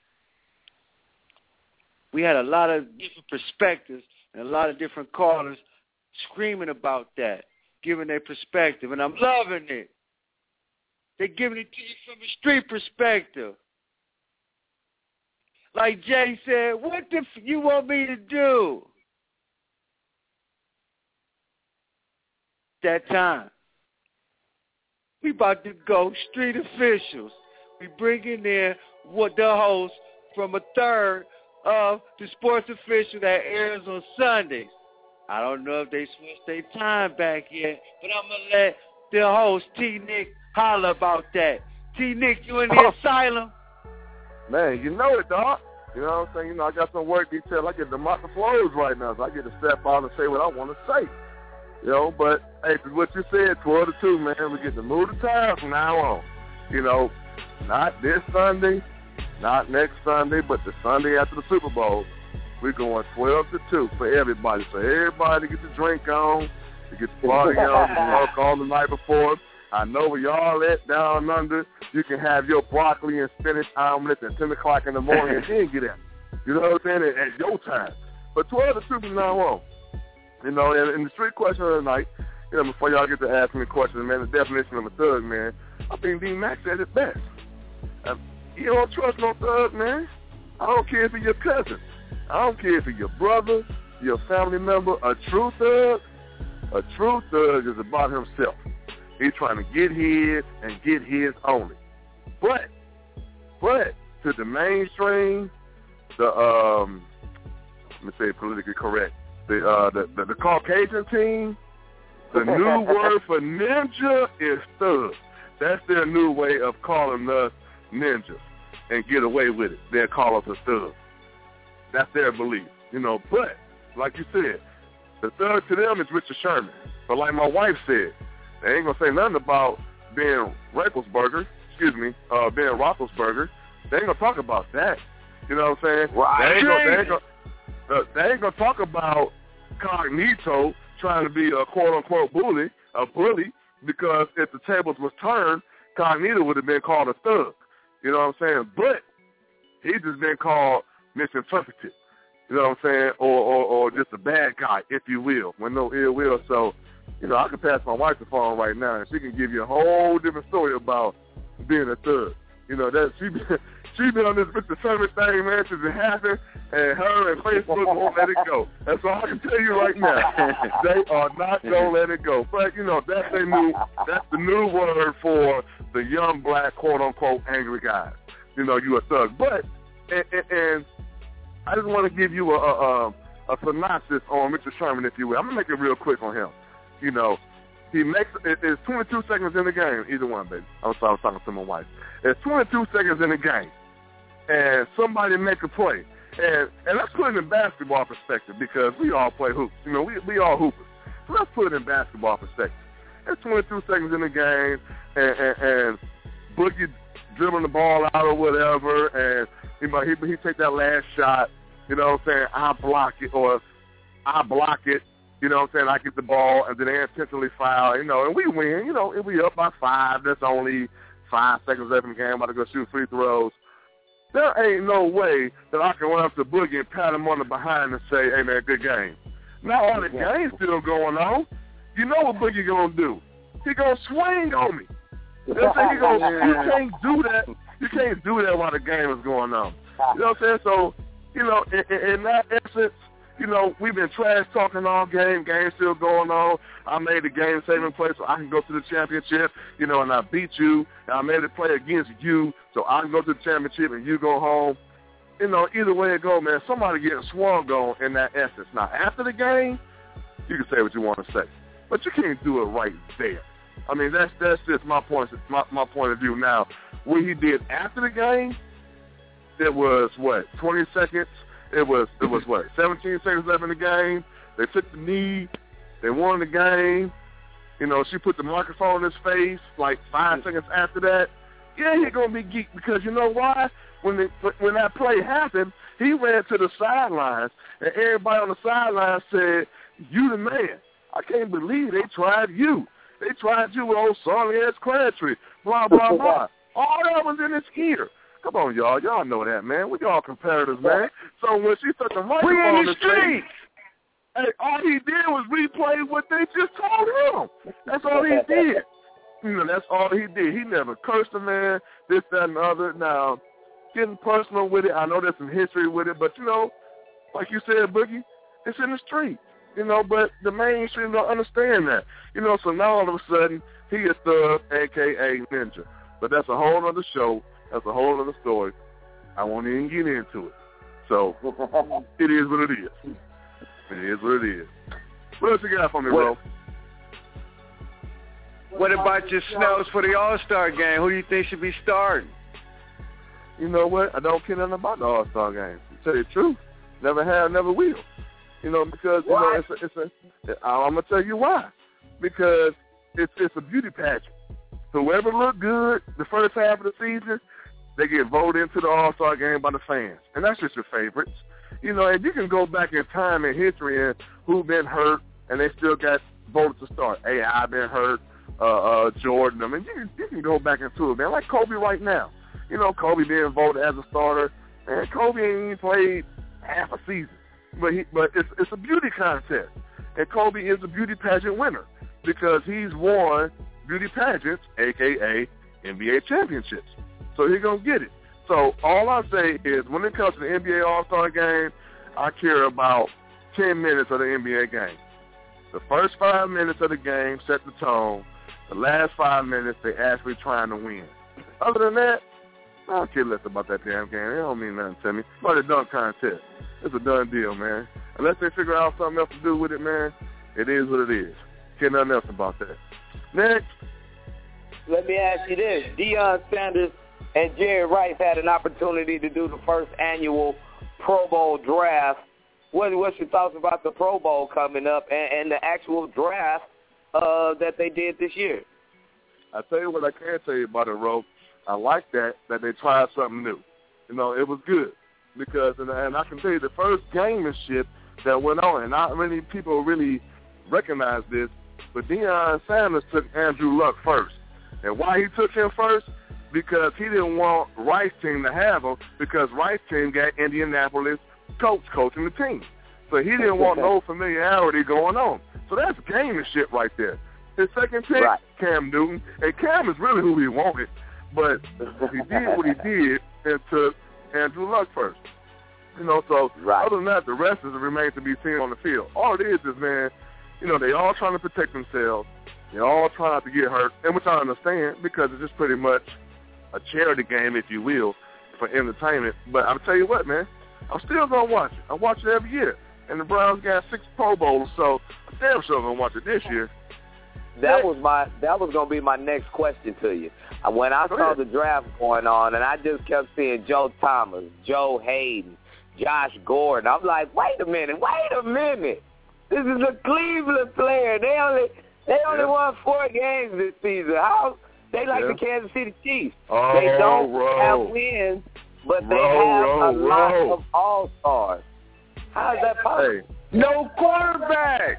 We had a lot of different perspectives and a lot of different callers screaming about that, giving their perspective, and I'm loving it. They're giving it to you from a street perspective. Like Jay said, what the you want me to do? That time. We about to go street officials. We bringing in what the host from a third of the sports official that airs on Sundays. I don't know if they switched their time back yet, but I'm going to let the host, T-Nick, holler about that. T-Nick, you in the asylum? Man, you know it, dog. You know what I'm saying? You know, I got some work detail. I get to mop the floors right now, so I get to step out and say what I want to say. You know, but, hey, what you said, 12 to 2, man, we get to move the time from now on. You know, not this Sunday, not next Sunday, but the Sunday after the Super Bowl. We're going 12 to 2 for everybody. So everybody gets a drink on, to get the party on, to work on the night before. I know where y'all at down under. You can have your broccoli and spinach omelet at 10 o'clock in the morning and then get out. You know what I'm saying? At your time. But 12 to 2 from now on. You know, and the street question of the night, you know, before y'all get to ask me questions, man, the definition of a thug, man, I think D-Mac said it best. You don't trust no thug, man. I don't care if he's your cousin. I don't care if he's your brother, your family member. A true thug is about himself. He's trying to get his and get his only. But to the mainstream, let me say it politically correct, the Caucasian team, the new word for ninja is thug. That's their new way of calling us ninjas and get away with it. They'll call us a thug. That's their belief, you know. But like you said, the thug to them is Richard Sherman. But like my wife said, they ain't gonna say nothing about being Roethlisberger. They ain't gonna talk about that. You know what I'm saying? Right. They ain't gonna talk about Cognito trying to be a quote-unquote bully, because if the tables was turned, Cognito would have been called a thug. You know what I'm saying? But he just been called misinterpreted. You know what I'm saying? Or just a bad guy, if you will, with no ill will. So, you know, I can pass my wife the phone right now, and she can give you a whole different story about being a thug. You know, that she been on this Mr. Sherman thing, man, since it happened, and her and Facebook won't let it go. That's all I can tell you right now. They are not gonna let it go. But you know, that's the new word for the young black quote unquote angry guys. You know, you a thug. But and I just want to give you a synopsis on Mr. Sherman, if you will. I'm gonna make it real quick on him. You know, he makes it's 22 seconds in the game. Either one, baby. I'm sorry, I was talking to my wife. It's 22 seconds in the game, and somebody make a play. And let's put it in basketball perspective, because we all play hoops. You know, we all hoopers. So let's put it in basketball perspective. It's 22 seconds in the game, and Boogie dribbling the ball out or whatever, and you know, he take that last shot. You know what I'm saying? I block it, or I block it. You know what I'm saying? I get the ball, and then they intentionally foul. You know, and we win. You know, and we up by 5. That's only 5 seconds left in the game. I'm about to go shoot free throws. There ain't no way that I can run up to Boogie and pat him on the behind and say, hey, man, good game. Now, all the game's still going on. You know what Boogie going to do. He going to swing on me. You can't do that. You can't do that while the game is going on. You know what I'm saying? So, you know, in that essence, you know, we've been trash talking all game. Game's still going on. I made the game-saving play so I can go to the championship, you know, and I beat you. And I made a play against you so I can go to the championship and you go home. You know, either way it go, man, somebody getting swung on in that essence. Now, after the game, you can say what you want to say, but you can't do it right there. I mean, that's just my point of view now. What he did after the game, it was, 20 seconds? It was 17 seconds left in the game. They took the knee. They won the game. You know, she put the microphone in his face like 5 seconds after that. Yeah, he's going to be geeked, because you know why? When that play happened, he ran to the sidelines, and everybody on the sidelines said, you the man. I can't believe they tried you. They tried you with old sorry-ass Crabtree, blah, blah, blah. All that was in his ear. Come on, y'all. Y'all know that, man. We all competitors, man. So when she took the microphone on his face, hey, all he did was replay what they just told him. That's all he did. You know, that's all he did. He never cursed a man, this, that, and the other. Now, getting personal with it, I know there's some history with it, but, you know, like you said, Boogie, it's in the street. You know, but the mainstream don't understand that. You know, so now all of a sudden, he is Thug, a.k.a. Ninja. But that's a whole other show. That's a whole other story. I won't even get into it. So, it is what it is. It is what it is. What else you got for me, bro? What about your smells for the All-Star game? Who do you think should be starting? You know what? I don't care nothing about the All-Star game. To tell you the truth, never have, never will. You know, because you know, I'm gonna tell you why. Because it's a beauty pageant. Whoever look good the first half of the season, they get voted into the All-Star game by the fans, and that's just your favorites. You know, and you can go back in time in history and who been hurt, and they still got voted to start. AI been hurt, Jordan. I mean, you can go back into it, man. Like Kobe right now. You know, Kobe being voted as a starter. And Kobe ain't even played half a season. But it's a beauty contest. And Kobe is a beauty pageant winner because he's won beauty pageants, a.k.a. NBA championships. So he's going to get it. So all I say is when it comes to the NBA All-Star game, I care about 10 minutes of the NBA game. The first 5 minutes of the game set the tone. The last 5 minutes, they actually trying to win. Other than that, I don't care less about that damn game. It don't mean nothing to me. It's like a dunk contest. It's a done deal, man. Unless they figure out something else to do with it, man, it is what it is. Care nothing else about that. Next. Let me ask you this. Deion Sanders and Jerry Rice had an opportunity to do the first annual Pro Bowl draft. What's your thoughts about the Pro Bowl coming up and the actual draft that they did this year? I tell you what I can tell you about it, Ro. I like that they tried something new. You know, it was good because, and I can tell you the first gamemanship that went on, and not many people really recognize this, but Deion Sanders took Andrew Luck first. And why he took him first? Because he didn't want Rice team to have him because Rice team got Indianapolis coaching the team. So he didn't want no familiarity going on. So that's gamemanship right there. His second pick, right. Cam Newton. And Cam is really who he wanted. But he did what he did and took Andrew Luck first. You know, so other than that, the rest remains to be seen on the field. All it is, man, you know, they all trying to protect themselves. They all trying not to get hurt, and which I understand because it's just pretty much a charity game, if you will, for entertainment. But I'll tell you what, man, I'm still going to watch it. I watch it every year. And the Browns got 6 Pro Bowls, so I'm damn sure going to watch it this year. That was going to be my next question to you. When I saw the draft going on, and I just kept seeing Joe Thomas, Joe Hayden, Josh Gordon, I'm like, wait a minute. This is a Cleveland player. They only won 4 games this season. How they like the Kansas City Chiefs? They don't have wins, but they have a lot of all-stars. How is that possible? Hey, no quarterback.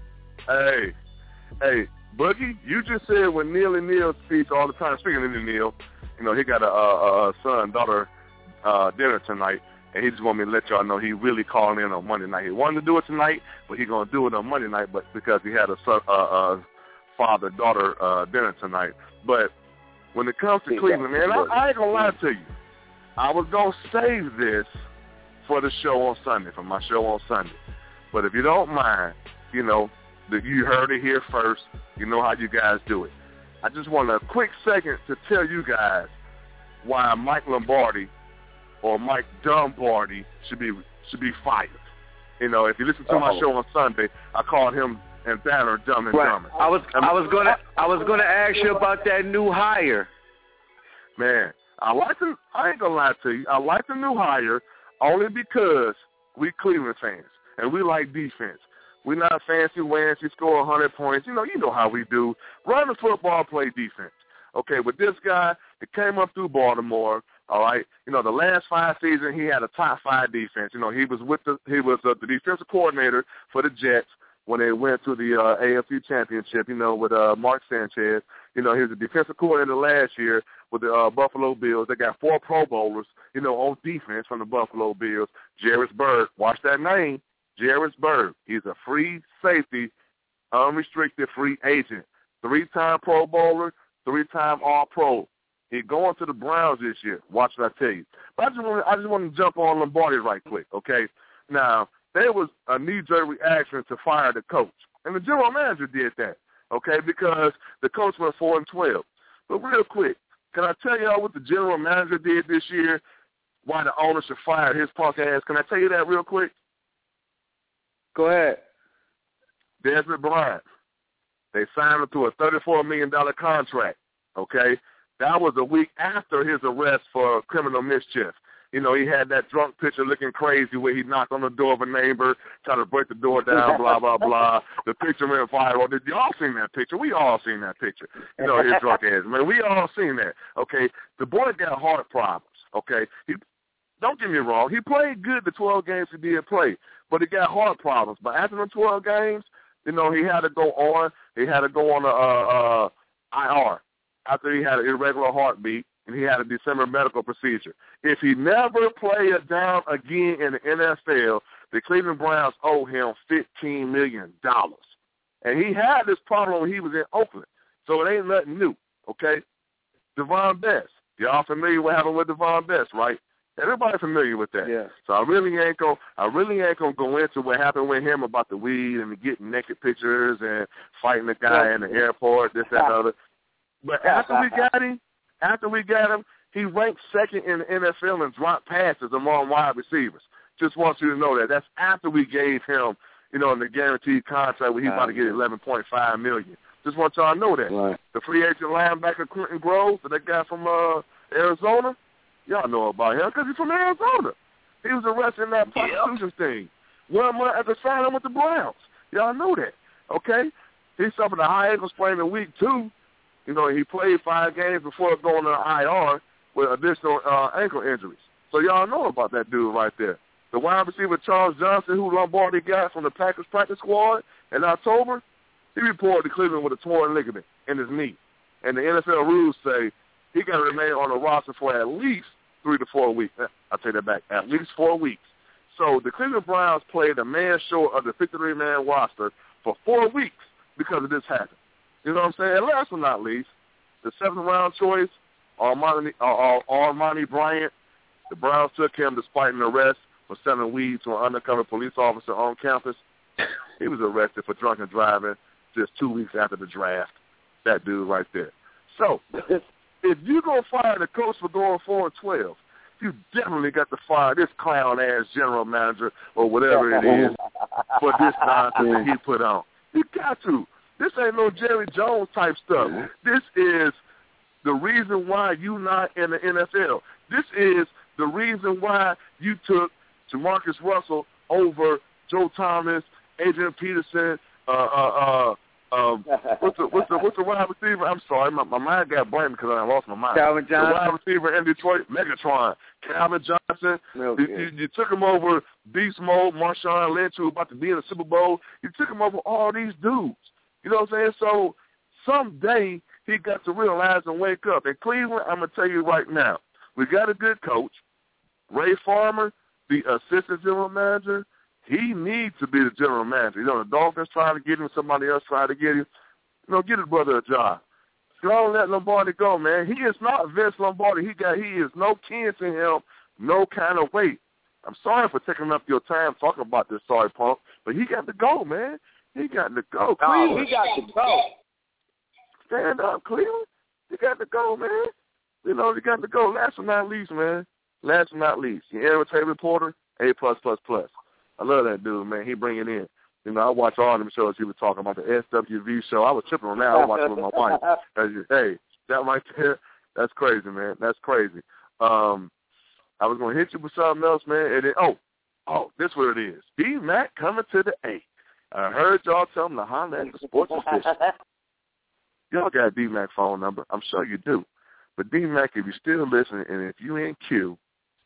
Hey, Boogie, you just said when Neil and Neil speak all the time. Speaking of Neil, you know, he got a son-daughter dinner tonight, and he just wanted me to let y'all know he really calling in on Monday night. He wanted to do it tonight, but he's going to do it on Monday night, but because he had a father-daughter dinner tonight. But when it comes to Cleveland, man, I ain't going to lie to you. I was going to save this for the show on Sunday, for my show on Sunday. But if you don't mind, you know, you heard it here first. You know how you guys do it. I just want a quick second to tell you guys why Mike Lombardi or Mike Dumbardi should be fired. You know, if you listen to my show on Sunday, I called him and Banner Dumb and Dumber. I was gonna ask you about that new hire. Man, I ain't gonna lie to you. I like the new hire only because we Cleveland fans and we like defense. We're not fancy-wancy, score 100 points. You know how we do. Run the football, play defense. Okay, with this guy, it came up through Baltimore. All right, you know, the last 5 seasons he had a top 5 defense. You know, he was the defensive coordinator for the Jets when they went to the AFC Championship. You know, with Mark Sanchez. You know, he was the defensive coordinator last year with the Buffalo Bills. They got 4 Pro Bowlers. You know, on defense from the Buffalo Bills. Jarvis Berg, watch that name. Jarvis Berg. He's a free safety, unrestricted free agent. 3-time Pro Bowler, 3-time All-Pro. He's going to the Browns this year. Watch what I tell you. But I just want to jump on Lombardi right quick, okay? Now, there was a knee-jerk reaction to fire the coach. And the general manager did that, okay, because the coach went 4-12. But real quick, can I tell y'all what the general manager did this year? Why the owner should fire his punk ass? Can I tell you that real quick? Go ahead. Desmond Bryant. They signed him to a $34 million contract, okay? That was a week after his arrest for criminal mischief. You know, he had that drunk picture looking crazy where he knocked on the door of a neighbor, tried to break the door down, blah, blah, blah. The picture went viral. Did y'all seen that picture? We all seen that picture. You know, his drunk ass. Man, we all seen that, okay? The boy got heart problems, okay? Don't get me wrong. He played good the 12 games he did play, but he got heart problems. But after the 12 games, you know, he had to go on. He had to go on IR after he had an irregular heartbeat. and he had a December medical procedure. If he never played a down again in the NFL, the Cleveland Browns owe him $15 million. And he had this problem when he was in Oakland, so it ain't nothing new, okay? Devon Best. Y'all familiar with what happened with Devon Best, right? Everybody familiar with that. Yeah. So I really ain't gonna go into what happened with him about the weed and getting naked pictures and fighting the guy in the airport, this, that, and other. But after we got him, he ranked second in the NFL in drop passes among wide receivers. Just want you to know that. That's after we gave him, the guaranteed contract where he's about to get $11.5 million. Just want y'all to know that. Right. The free agent linebacker Quentin Groves, that guy from Arizona, y'all know about him because he's from Arizona. He was arrested in that prostitution thing 1 month after signing with the Browns. Y'all know that, okay? He suffered a high ankle sprain in week 2. He played 5 games before going to IR with additional ankle injuries. So y'all know about that dude right there. The wide receiver Charles Johnson, who Lombardi got from the Packers practice squad in October, he reported to Cleveland with a torn ligament in his knee. And the NFL rules say he got to remain on the roster for at least 3 to 4 weeks. I'll take that back, at least 4 weeks. So the Cleveland Browns played a man short of the 53-man roster for 4 weeks because of this happened. You know what I'm saying? And last but not least, the 7th-round choice, Armani Bryant. The Browns took him despite an arrest for selling weed to an undercover police officer on campus. He was arrested for drunken driving just 2 weeks after the draft. That dude right there. So, if you're going to fire the coach for going 4-12, you definitely got to fire this clown-ass general manager or whatever it is for this nonsense that he put on. You got to. This ain't no Jerry Jones type stuff. This is the reason why you not in the NFL. This is the reason why you took Jamarcus Russell over Joe Thomas, Adrian Peterson, what's the wide receiver? I'm sorry, my mind got blank because I lost my mind. Calvin Johnson. The wide receiver in Detroit, Megatron. Calvin Johnson. You took him over Beast Mode, Marshawn Lynch, who was about to be in the Super Bowl. You took him over all these dudes. You know what I'm saying? So someday he got to realize and wake up. In Cleveland, I'm going to tell you right now, we got a good coach. Ray Farmer, the assistant general manager, he needs to be the general manager. The Dolphins trying to get him, somebody else trying to get him. Get his brother a job. Don't let Lombardi go, man. He is not Vince Lombardi. He is no kin to him, no kind of weight. I'm sorry for taking up your time talking about this, sorry, Punk, but he got to go, man. He got to go. Cleveland. He got to go. Stand up, Cleveland. You got to go, man. You got to go. Last but not least, man. Last but not least, the entertainment reporter, A+++. I love that dude, man. He bring it in. I watch all them shows he was talking about, the SWV show. I was tripping on that. I was watching with my wife. Hey, that right there, that's crazy, man. That's crazy. I was going to hit you with something else, man. And then, this is what it is. D-Mac coming to the A. I heard y'all tell him to holler at the sports official. Y'all got D-Mac phone number. I'm sure you do. But D-Mac, if you're still listening, and if you in queue,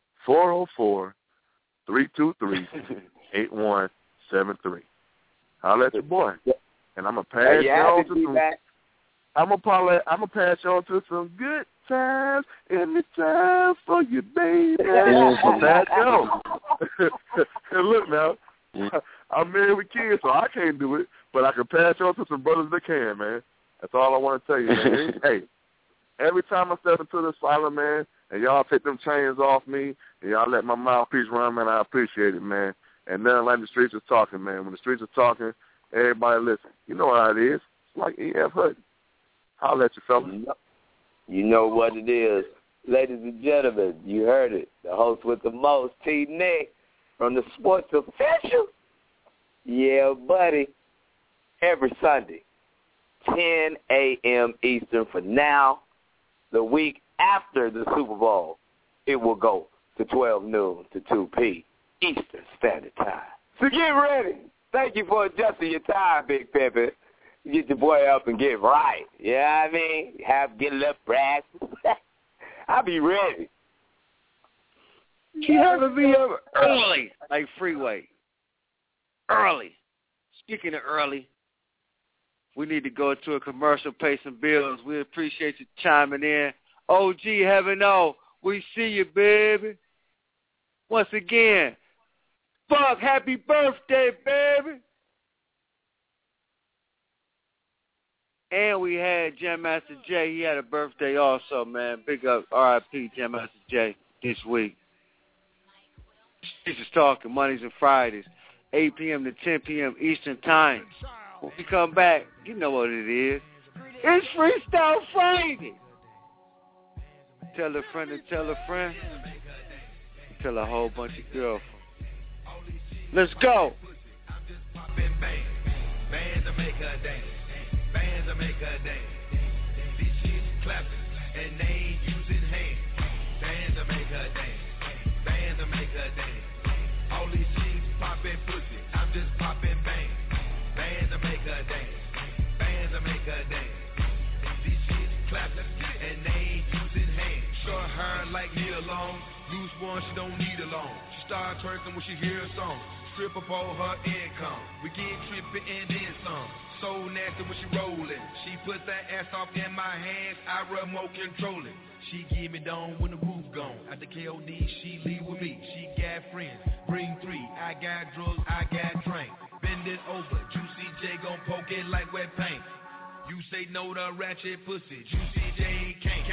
404-323-8173. Holler at your boy. And I'm going to pass you on to some I'm gonna pass you on to some good times in the time for you, baby. Pass you on. And look now, I'm married with kids, so I can't do it, but I can pass you on to some brothers that can, man. That's all I want to tell you, man. Hey, every time I step into the asylum, man, and y'all take them chains off me, and y'all let my mouthpiece run, man, I appreciate it, man. And nothing like the streets are talking, man. When the streets are talking, everybody listen. You know how it is. It's like E.F. Hutton. I'll let you, fellas. You know what it is. Ladies and gentlemen, you heard it. The host with the most, T. Nick, from the Sports Official. Yeah, buddy. Every Sunday, 10 a.m. Eastern for now. The week after the Super Bowl, it will go to 12 noon to 2 p. Eastern Standard Time. So get ready. Thank you for adjusting your time, Big Pimpin'. Get your boy up and get right. You know what I mean? Get a little practice. I'll be ready. You have to be up early, like Freeway. Early. Speaking of early, we need to go to a commercial, pay some bills. We appreciate you chiming in OG Heaven O, we see you, baby. Once again, fuck, happy birthday, baby. And we had Jam Master Jay. He had a birthday also, man. Big up, R.I.P. Jam Master Jay this week. Jesus Talking, Mondays and Fridays, 8 p.m. to 10 p.m. Eastern Time. When we come back, you know what it is. It's Freestyle Friday. Tell a friend to tell a friend. Tell a whole bunch of girlfriends. Let's go. Bands that make her dance. Bands that make her dance. These shits clapping and they ain't using hands. Bands that make her dance. Bands that make her dance. All these chicks popping pussy. I'm just popping bang. Bands that make her dance. Bands that make her dance. These shits clapping and they ain't using hands. Short hair like Nia Long. Loose one, she don't need a loan. She start twerking when she hear a song. Strip up all her income. We get tripping and then some. So nasty when she rollin'. She put that ass off in my hands. I remote control it. She give me down when the roof gone. At the KOD, she leave with me. She got friends. Bring 3. I got drugs. I got drink. Bend it over. Juicy J gon' poke it like wet paint. You say no to ratchet pussy. Juicy J can't.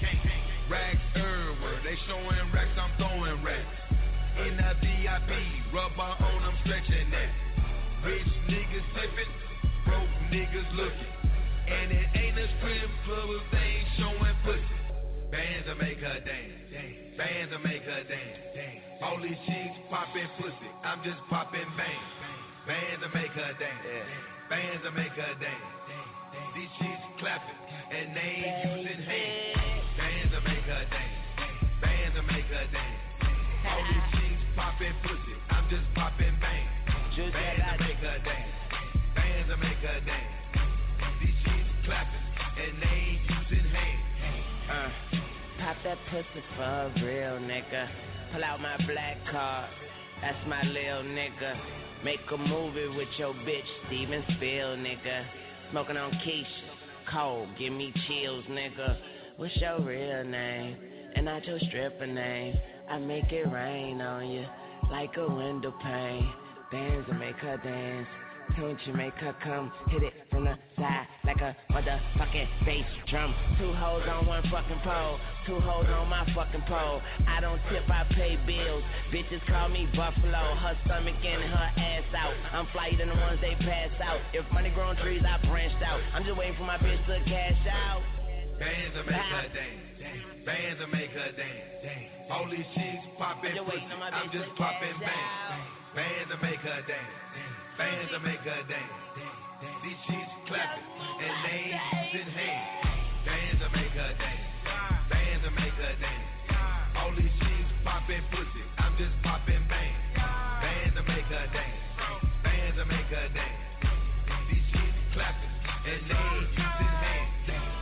Racks everywhere. They showing racks. I'm throwing racks. In the VIP, rubber on, I'm stretching that. Rich niggas sippin', broke niggas looking. And it ain't a strip club if they ain't showing pussy. Bands that make her dance. Bands that make her dance. All these chicks poppin' pussy. I'm just poppin' bang. Bands that make her dance. Bands that make her dance. These chicks clappin' and they ain't using hands. Bands that make her dance. Bands that make her dance. All these chicks poppin' pussy, I'm just poppin' bang. Bands that make her dance. Bands that make her dance. These chicks clappin' and they ain't using hands. Pop that pussy for a real nigga. Pull out my black card, that's my lil nigga. Make a movie with your bitch, Steven Spiel, nigga. Smoking on Keisha, cold, give me chills, nigga. What's your real name? And not your stripper name. I make it rain on you like a window pane. Bands that make her dance. Don't you make her come hit it from the side like a motherfucking bass drum. 2 hoes on one fucking pole. 2 hoes on my fucking pole. I don't tip, I pay bills. Bitches call me Buffalo. Her stomach in and her ass out. I'm flyer than the ones they pass out. If money grown trees, I branched out. I'm just waiting for my bitch to cash out. Bands that make her dance. Bands that make her dance. All these chicks poppin' pussy, I'm just poppin' bang. Bands that make her dance. Bands that make her dance. These chicks clappin' and they ain't using hands. Bands that make her dance. Bands that make her dance. All these chicks poppin' pussy, I'm just poppin' bang. Bands that make her dance. Bands that make her dance. These chicks clappin' and they ain't using hands.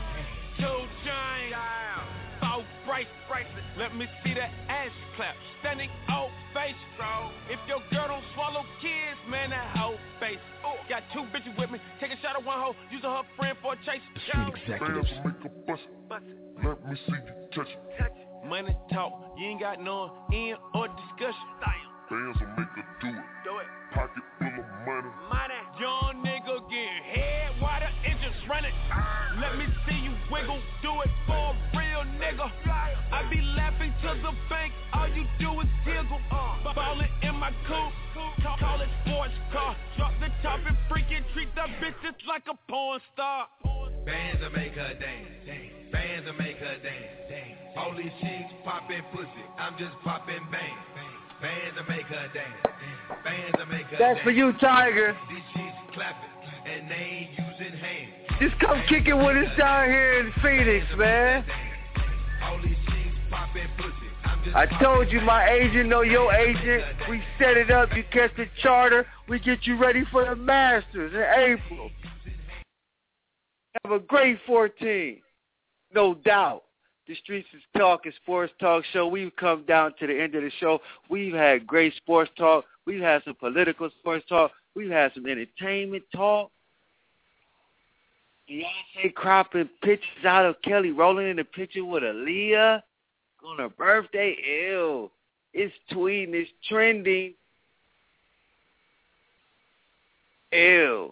2 Chainz, 4 bracelets. Let me see that ass clap. Standing ovation. If your girl don't swallow kids, man, that hoe face. Got 2 bitches with me. Take a shot at one hoe. Using her friend for a chase. Street executives. Make a bust. Let me see you touch it. Money talk. You ain't got no end or discussion. Bands will make her do it. Pocket full of money. Young nigga getting head while the engine's running. Let me see you wiggle, do it for a real nigga. I be laughing to the bank, all you do is giggle. Ballin' in my coupe, call it sports car. Drop the top and freaking treat that bitch just like a porn star. Bands that make her dance. Bands that make her dance. All these chicks poppin' pussy, I'm just poppin' bang. Bands that make her dance. Bands that make her That's dance. for you, Tiger. These chicks clapping and they ain't using hands. Just come kick it with us down here in Phoenix, man. All these chicks popping pussy. I'm just I told you my agent know your agent. We set it up. You catch the charter. We get you ready for the Masters in April. Have a great 14. No doubt. The Streets is Talking Sports Talk Show. We've come down to the end of the show. We've had great sports talk. We've had some political sports talk. We've had some entertainment talk. Beyonce cropping pictures out of Kelly rolling in the picture with Aaliyah on her birthday. Ew. It's tweeting. It's trending. Ew.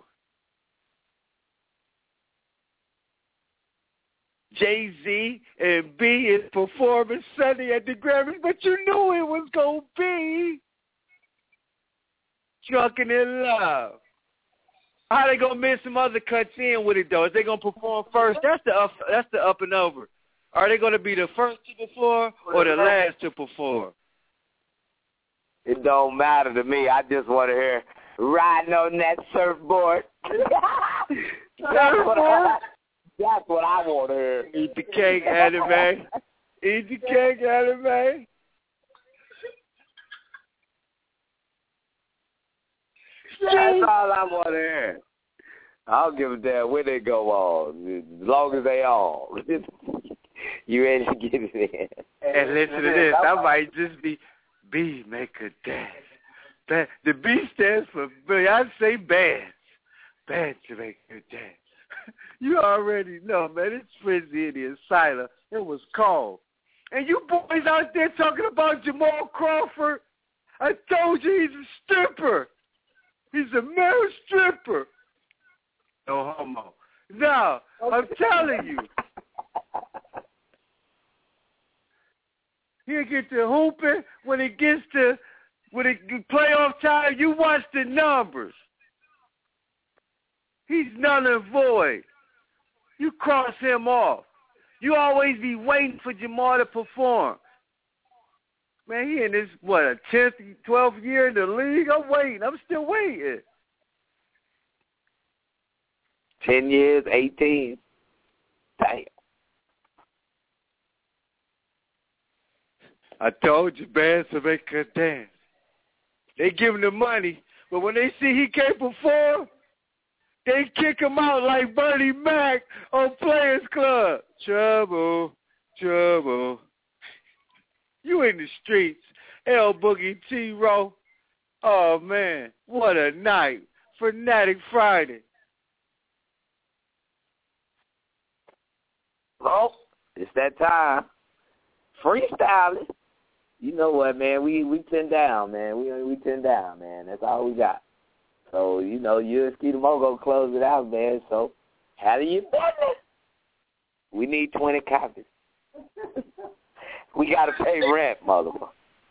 Jay-Z and B is performing Sunday at the Grammys, but you knew it was going to be Drunken in Love. How they going to miss some other cuts in with it, though? Is they going to perform first? That's the up and over. Are they going to be the first to perform or the last to perform? It don't matter to me. I just want to hear riding on that surfboard. That's what I want to hear. Eat the cake, anime. Eat the cake, anime. That's all I want to hear. I don't give a damn where they go on, as long as they all. You ready to get it in? And listen to this. I might just be B, make a dance. The B stands for Beyonce Bands. Bands to make a dance. You already know, man. It's Frizzy in the asylum. It was cold. And you boys out there talking about Jamal Crawford, I told you he's a stripper. He's a male stripper. No homo. No, I'm telling you. He'll get to hooping when it gets to playoff time. You watch the numbers. He's null and void. You cross him off. You always be waiting for Jamal to perform. Man, he in this, a 10th, 12th year in the league? I'm waiting. I'm still waiting. 10 years, 18. Damn. I told you, bands to make a dance. They give him the money, but when they see he can't perform, they kick him out like Bernie Mac on Players Club. Trouble, trouble. You in the streets. L Boogie, T-Row. Oh, man, what a night. Fanatic Friday. Well, it's that time. Freestyling. You know what, man? We 10 down, man. We 10 down, man. That's all we got. So, you know, you and Skeeter Mo gonna close it out, man. So, how do you business? We need 20 copies. We gotta pay rent, motherfucker.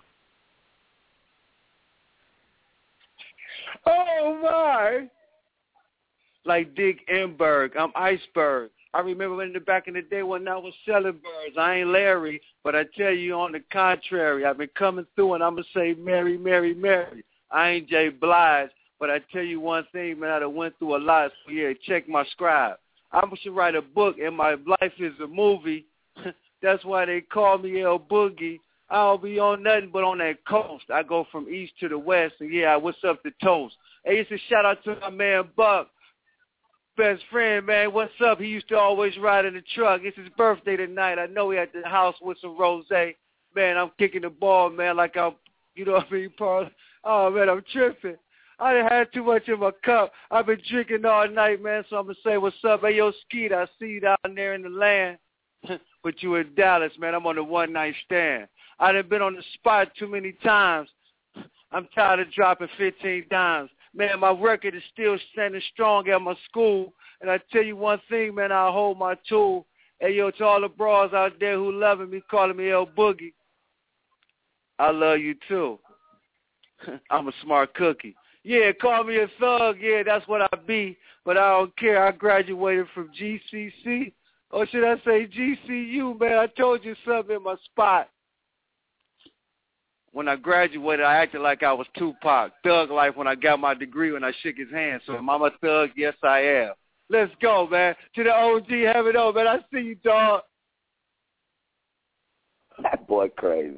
Oh, my. Like Dick Enberg. I'm Iceberg. I remember when back in the day when I was selling birds. I ain't Larry, but I tell you on the contrary, I've been coming through and I'm going to say Mary, Mary, Mary. I ain't Jay Blige, but I tell you one thing, man, I done went through a lot, so yeah, check my scribe. I should write a book and my life is a movie. That's why they call me L Boogie. I don't be on nothing but on that coast. I go from east to the west, and yeah, what's up to Toast? Hey, it's a shout out to my man Buck. Best friend, man, what's up? He used to always ride in the truck. It's his birthday tonight. I know he at the house with some rosé. Man, I'm kicking the ball, man, like I'm, you know what I mean, Paul? Oh, man, I'm tripping. I done had too much in my cup. I've been drinking all night, man, so I'm going to say what's up. Hey, yo, Skeet, I see you down there in the land. But you in Dallas, man. I'm on the one-night stand. I done been on the spot too many times. I'm tired of dropping 15 dimes. Man, my record is still standing strong at my school. And I tell you one thing, man, I hold my tool. Hey, yo, to all the bras out there who loving me, calling me L Boogie, I love you too. I'm a smart cookie. Yeah, call me a thug. Yeah, that's what I be. But I don't care. I graduated from GCC. Or should I say GCU, man? I told you something in my spot. When I graduated, I acted like I was Tupac. Thug life when I got my degree when I shook his hand. So am I a thug? Yes, I am. Let's go, man. To the OG, have it on, man. I see you, dog. That boy crazy.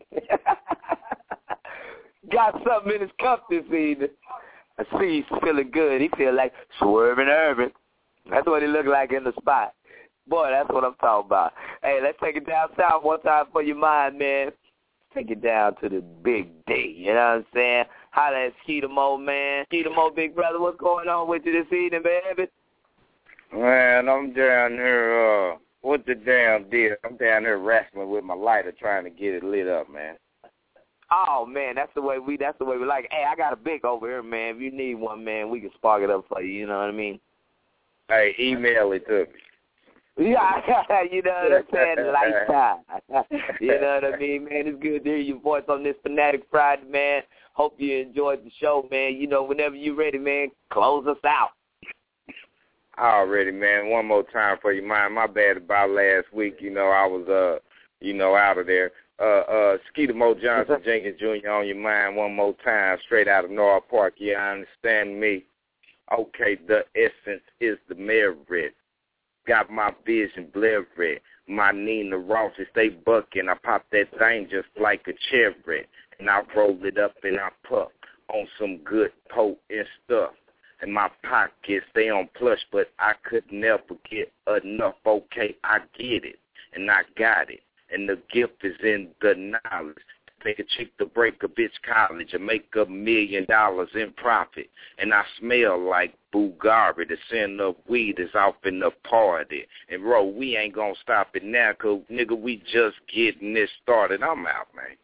Got something in his cup this evening. I see he's feeling good. He feel like swerving urban. That's what he look like in the spot. Boy, that's what I'm talking about. Hey, let's take it down south one time for your mind, man. Take it down to the big D, you know what I'm saying? Holla at Skeeter Mo, man. Skeeter Mo, big brother, what's going on with you this evening, baby? Man, I'm down here, what the damn deal? I'm down here wrestling with my lighter trying to get it lit up, man. Oh, man, that's the way we like it. Hey, I got a big over here, man. If you need one, man, we can spark it up for you, you know what I mean? Hey, email it to me. Yeah, you know what I'm saying? Lifetime. You know what I mean, man? It's good to hear your voice on this Fanatic Friday, man. Hope you enjoyed the show, man. You know, whenever you're ready, man, close us out. Already, man. One more time for you, man. My bad about last week. You know, I was, out of there. Skeeter Mo Johnson Jenkins Jr. on your mind one more time, straight out of North Park. Yeah, I understand me. Okay, the essence is the merit. Got my vision blurry. My Nina Ross, stay bucking. I pop that thing just like a cherry. And I roll it up and I puff on some good potent stuff. And my pockets, they on plush, but I could never get enough. Okay, I get it, and I got it. And the gift is in the knowledge. Make a chick to break a bitch college and make $1 million in profit. And I smell like Bulgari. The scent of weed is off in the party. And, bro, we ain't going to stop it now because, nigga, we just getting this started. I'm out, man.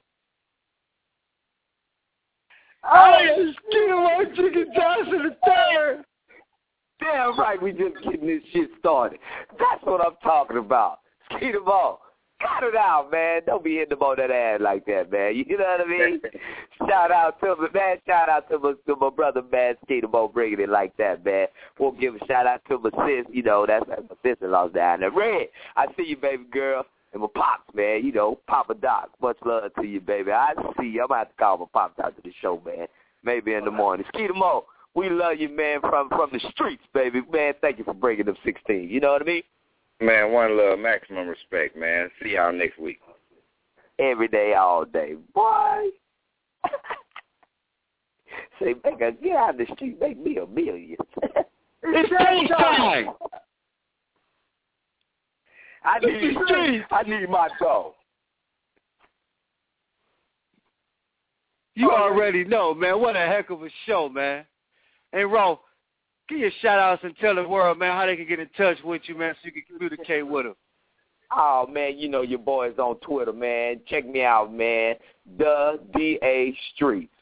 Oh, Skeeter Mo Chicken Johnson III. Damn right, we just getting this shit started. That's what I'm talking about. Skeeter Mo. Cut it out, man. Don't be hitting them on that ass like that, man. You know what I mean? Shout out to me, man. Shout out to my brother, man, Skeeter Mo, bringing it like that, man. We'll give a shout out to my sis. You know, that's my sister-in-law's down there. Red, I see you, baby girl. And my pops, man, you know, Papa Doc. Much love to you, baby. I see you. I'm going to have to call my pops out to the show, man. Maybe in the morning. Skeeter Mo, we love you, man, from the streets, baby. Man, thank you for bringing them 16. You know what I mean? Man, one love, maximum respect, man. See y'all next week. Every day, all day. Boy. Say, get out of the street, make me $1 million. It's time. I need my dog. You already know, man. What a heck of a show, man. And, Ro, give your shout-outs and tell the world, man, how they can get in touch with you, man, so you can communicate with them. Oh, man, you know your boys on Twitter, man. Check me out, man. The DA Streets.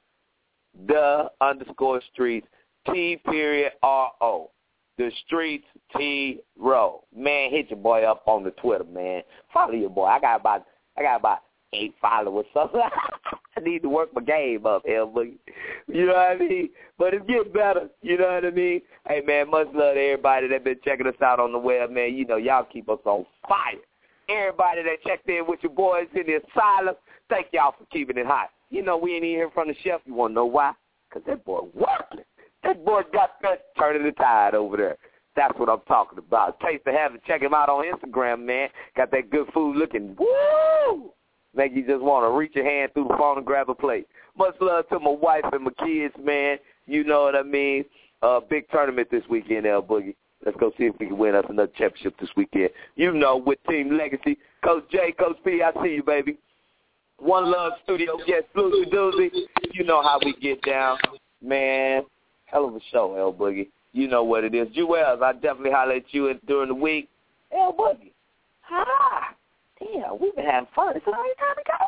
The_streets. T.RO. The Streets T Row. Man, hit your boy up on the Twitter, man. Follow your boy. I got about 8 followers. So I need to work my game up, L-Boogie. You know what I mean? But it's getting better. You know what I mean? Hey, man, much love to everybody that been checking us out on the web, man. You know, y'all keep us on fire. Everybody that checked in with your boys in the asylum, thank y'all for keeping it hot. You know, we ain't even hearing from the chef. You want to know why? Because that boy working. That boy got that turning the tide over there. That's what I'm talking about. Taste of Heaven. Check him out on Instagram, man. Got that good food looking. Woo! Make you just want to reach your hand through the phone and grab a plate. Much love to my wife and my kids, man. You know what I mean? Big tournament this weekend, L-Boogie. Let's go see if we can win us another championship this weekend. You know, with Team Legacy. Coach J, Coach P, I see you, baby. One Love Studio, yes, Bluesy Doozy. You know how we get down. Man, hell of a show, L-Boogie. You know what it is. Jewels, I definitely holler at you during the week. L-Boogie. Ha! Damn, we've been having fun. It's already time to go.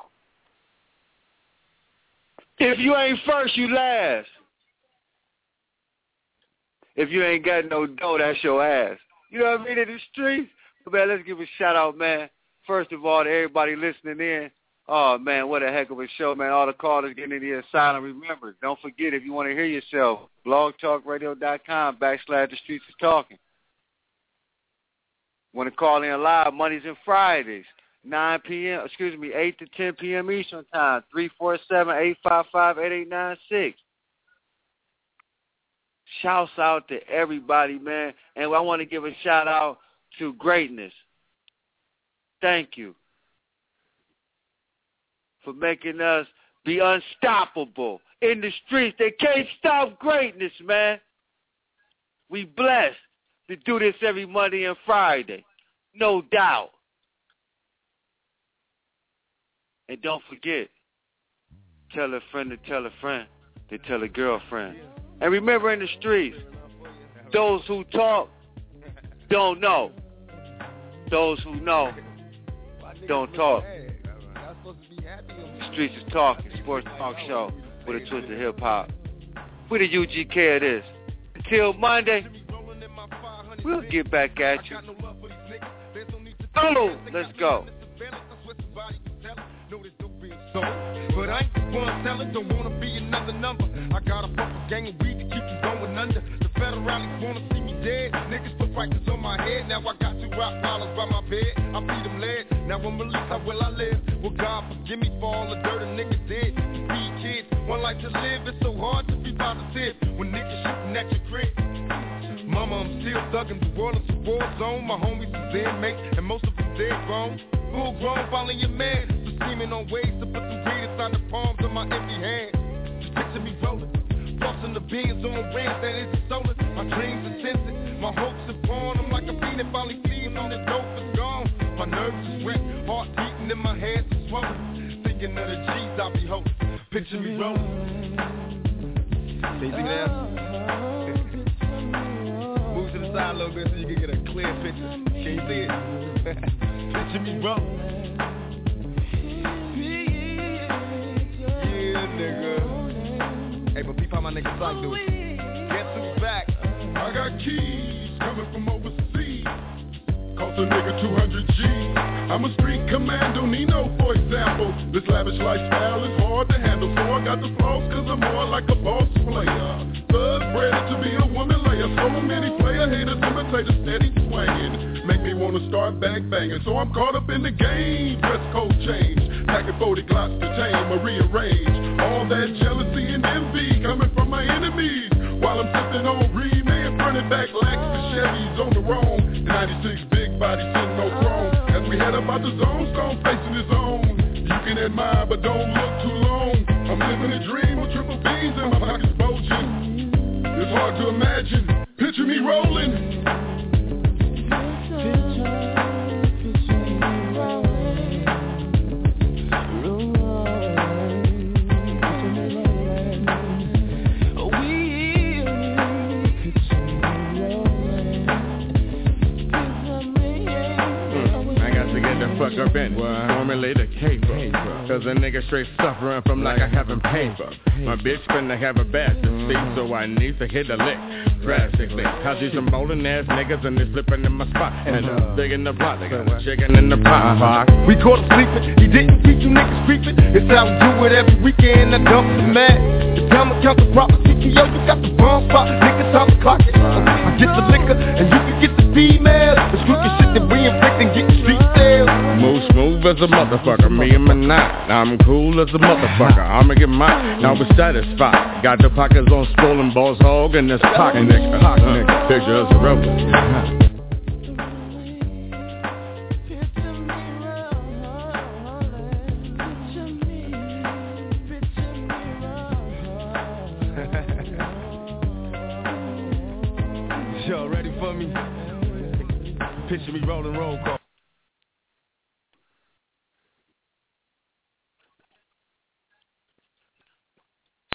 If you ain't first, you last. If you ain't got no dough, that's your ass. You know what I mean? In the streets. But, man, let's give a shout-out, man. First of all, to everybody listening in. Oh, man, what a heck of a show, man. All the callers getting in the asylum. Remember, don't forget, if you want to hear yourself, blogtalkradio.com/TheStreetsIsTalking. Want to call in live Mondays and Fridays, 8 to 10 p.m. Eastern Time, 347-855-8896. Shouts out to everybody, man. And I want to give a shout-out to Greatness. Thank you for making us be unstoppable in the streets. They can't stop greatness, man. We blessed to do this every Monday and Friday, no doubt. And don't forget, tell a friend to tell a friend to tell a girlfriend. And remember, in the streets, those who talk don't know. Those who know don't talk. The streets is talking. Sports talk show with a twist of hip hop. We the UGK of this. Until Monday, we'll get back at you. Oh, let's go. But I ain't the one telling, don't wanna be another number. I got a fucking gang of weed to keep you going under. The federalists wanna see me dead. Niggas put prices on my head. Now I got 2 rock dollars by my bed. I feed them lead. Now I'm released, how will I live? Well, God forgive me for all the dirt a nigga did. To feed kids, one life to live. It's so hard to be by the tip when niggas shooting at your crib. Mama, I'm still thugging. The world is a war zone. My homies is inmates, and most of them dead grown. Full grown, following your man. So scheming on ways to put the weed inside the palms of my empty hands. Just picture me rolling, flossing the beans on ranch that isn't stolen. My dreams are tinted, my hopes are born. I'm like a fiend that finally feeding on the dope is gone. My nerves is wet, heart beating in my hands is swollen. Thinking of the G's I'll be holding. Picture me rolling. Can you see me now? Move to the side a little bit so you can get a clear picture. Can you see it? Picture me rolling. Yeah, nigga. Hey, but peep how my nigga Psych do it. Guess who's back? I got keys coming from overseas. Cost a nigga 200 G's. I'm a street commando, Nino, for example. This lavish lifestyle is hard to handle, so I got the flaws cause I'm more like a boss player. Thug bred to be a woman layer. So many player haters imitate a steady swinging. Make me wanna start bang banging. So I'm caught up in the game. Dress code change. Packing 40 glocks to tame or rearrange. All that jealousy and envy coming from my enemies. While I'm sipping on Reman, running back lax the Chevys on the roam. 96 big body sitting on chrome. As we head up out the zone, Stone facing his own. You can admire but don't look too long. I'm living a dream with triple B's and my pockets bulging. It's hard to imagine. Picture me rolling. Fuck up in it, formulate a caper. Cause a nigga straight suffering from like I haven't paper. My bitch finna have a bastard seat, so I need to hit a lick drastically. Cause you some bowling ass niggas and they slipping in my spot. And big in the pot, they got a chicken in the pot. We caught him sleeping, he didn't teach you niggas creeping. It's how we do it every weekend, I dump the mad. The time I count the proper TKO, you got the bomb spot. Niggas time to clock it. I get the liquor and you can get the female. The squeaky shit that we inflict and get the street sales. Move smooth as a motherfucker, me and my knot. I'm cool as a motherfucker, I'ma get mine. Now we're satisfied. Got the pockets on swollen balls hog and this pocket nigga. Picture us rolling. Y'all ready for me? Picture me rolling roll call.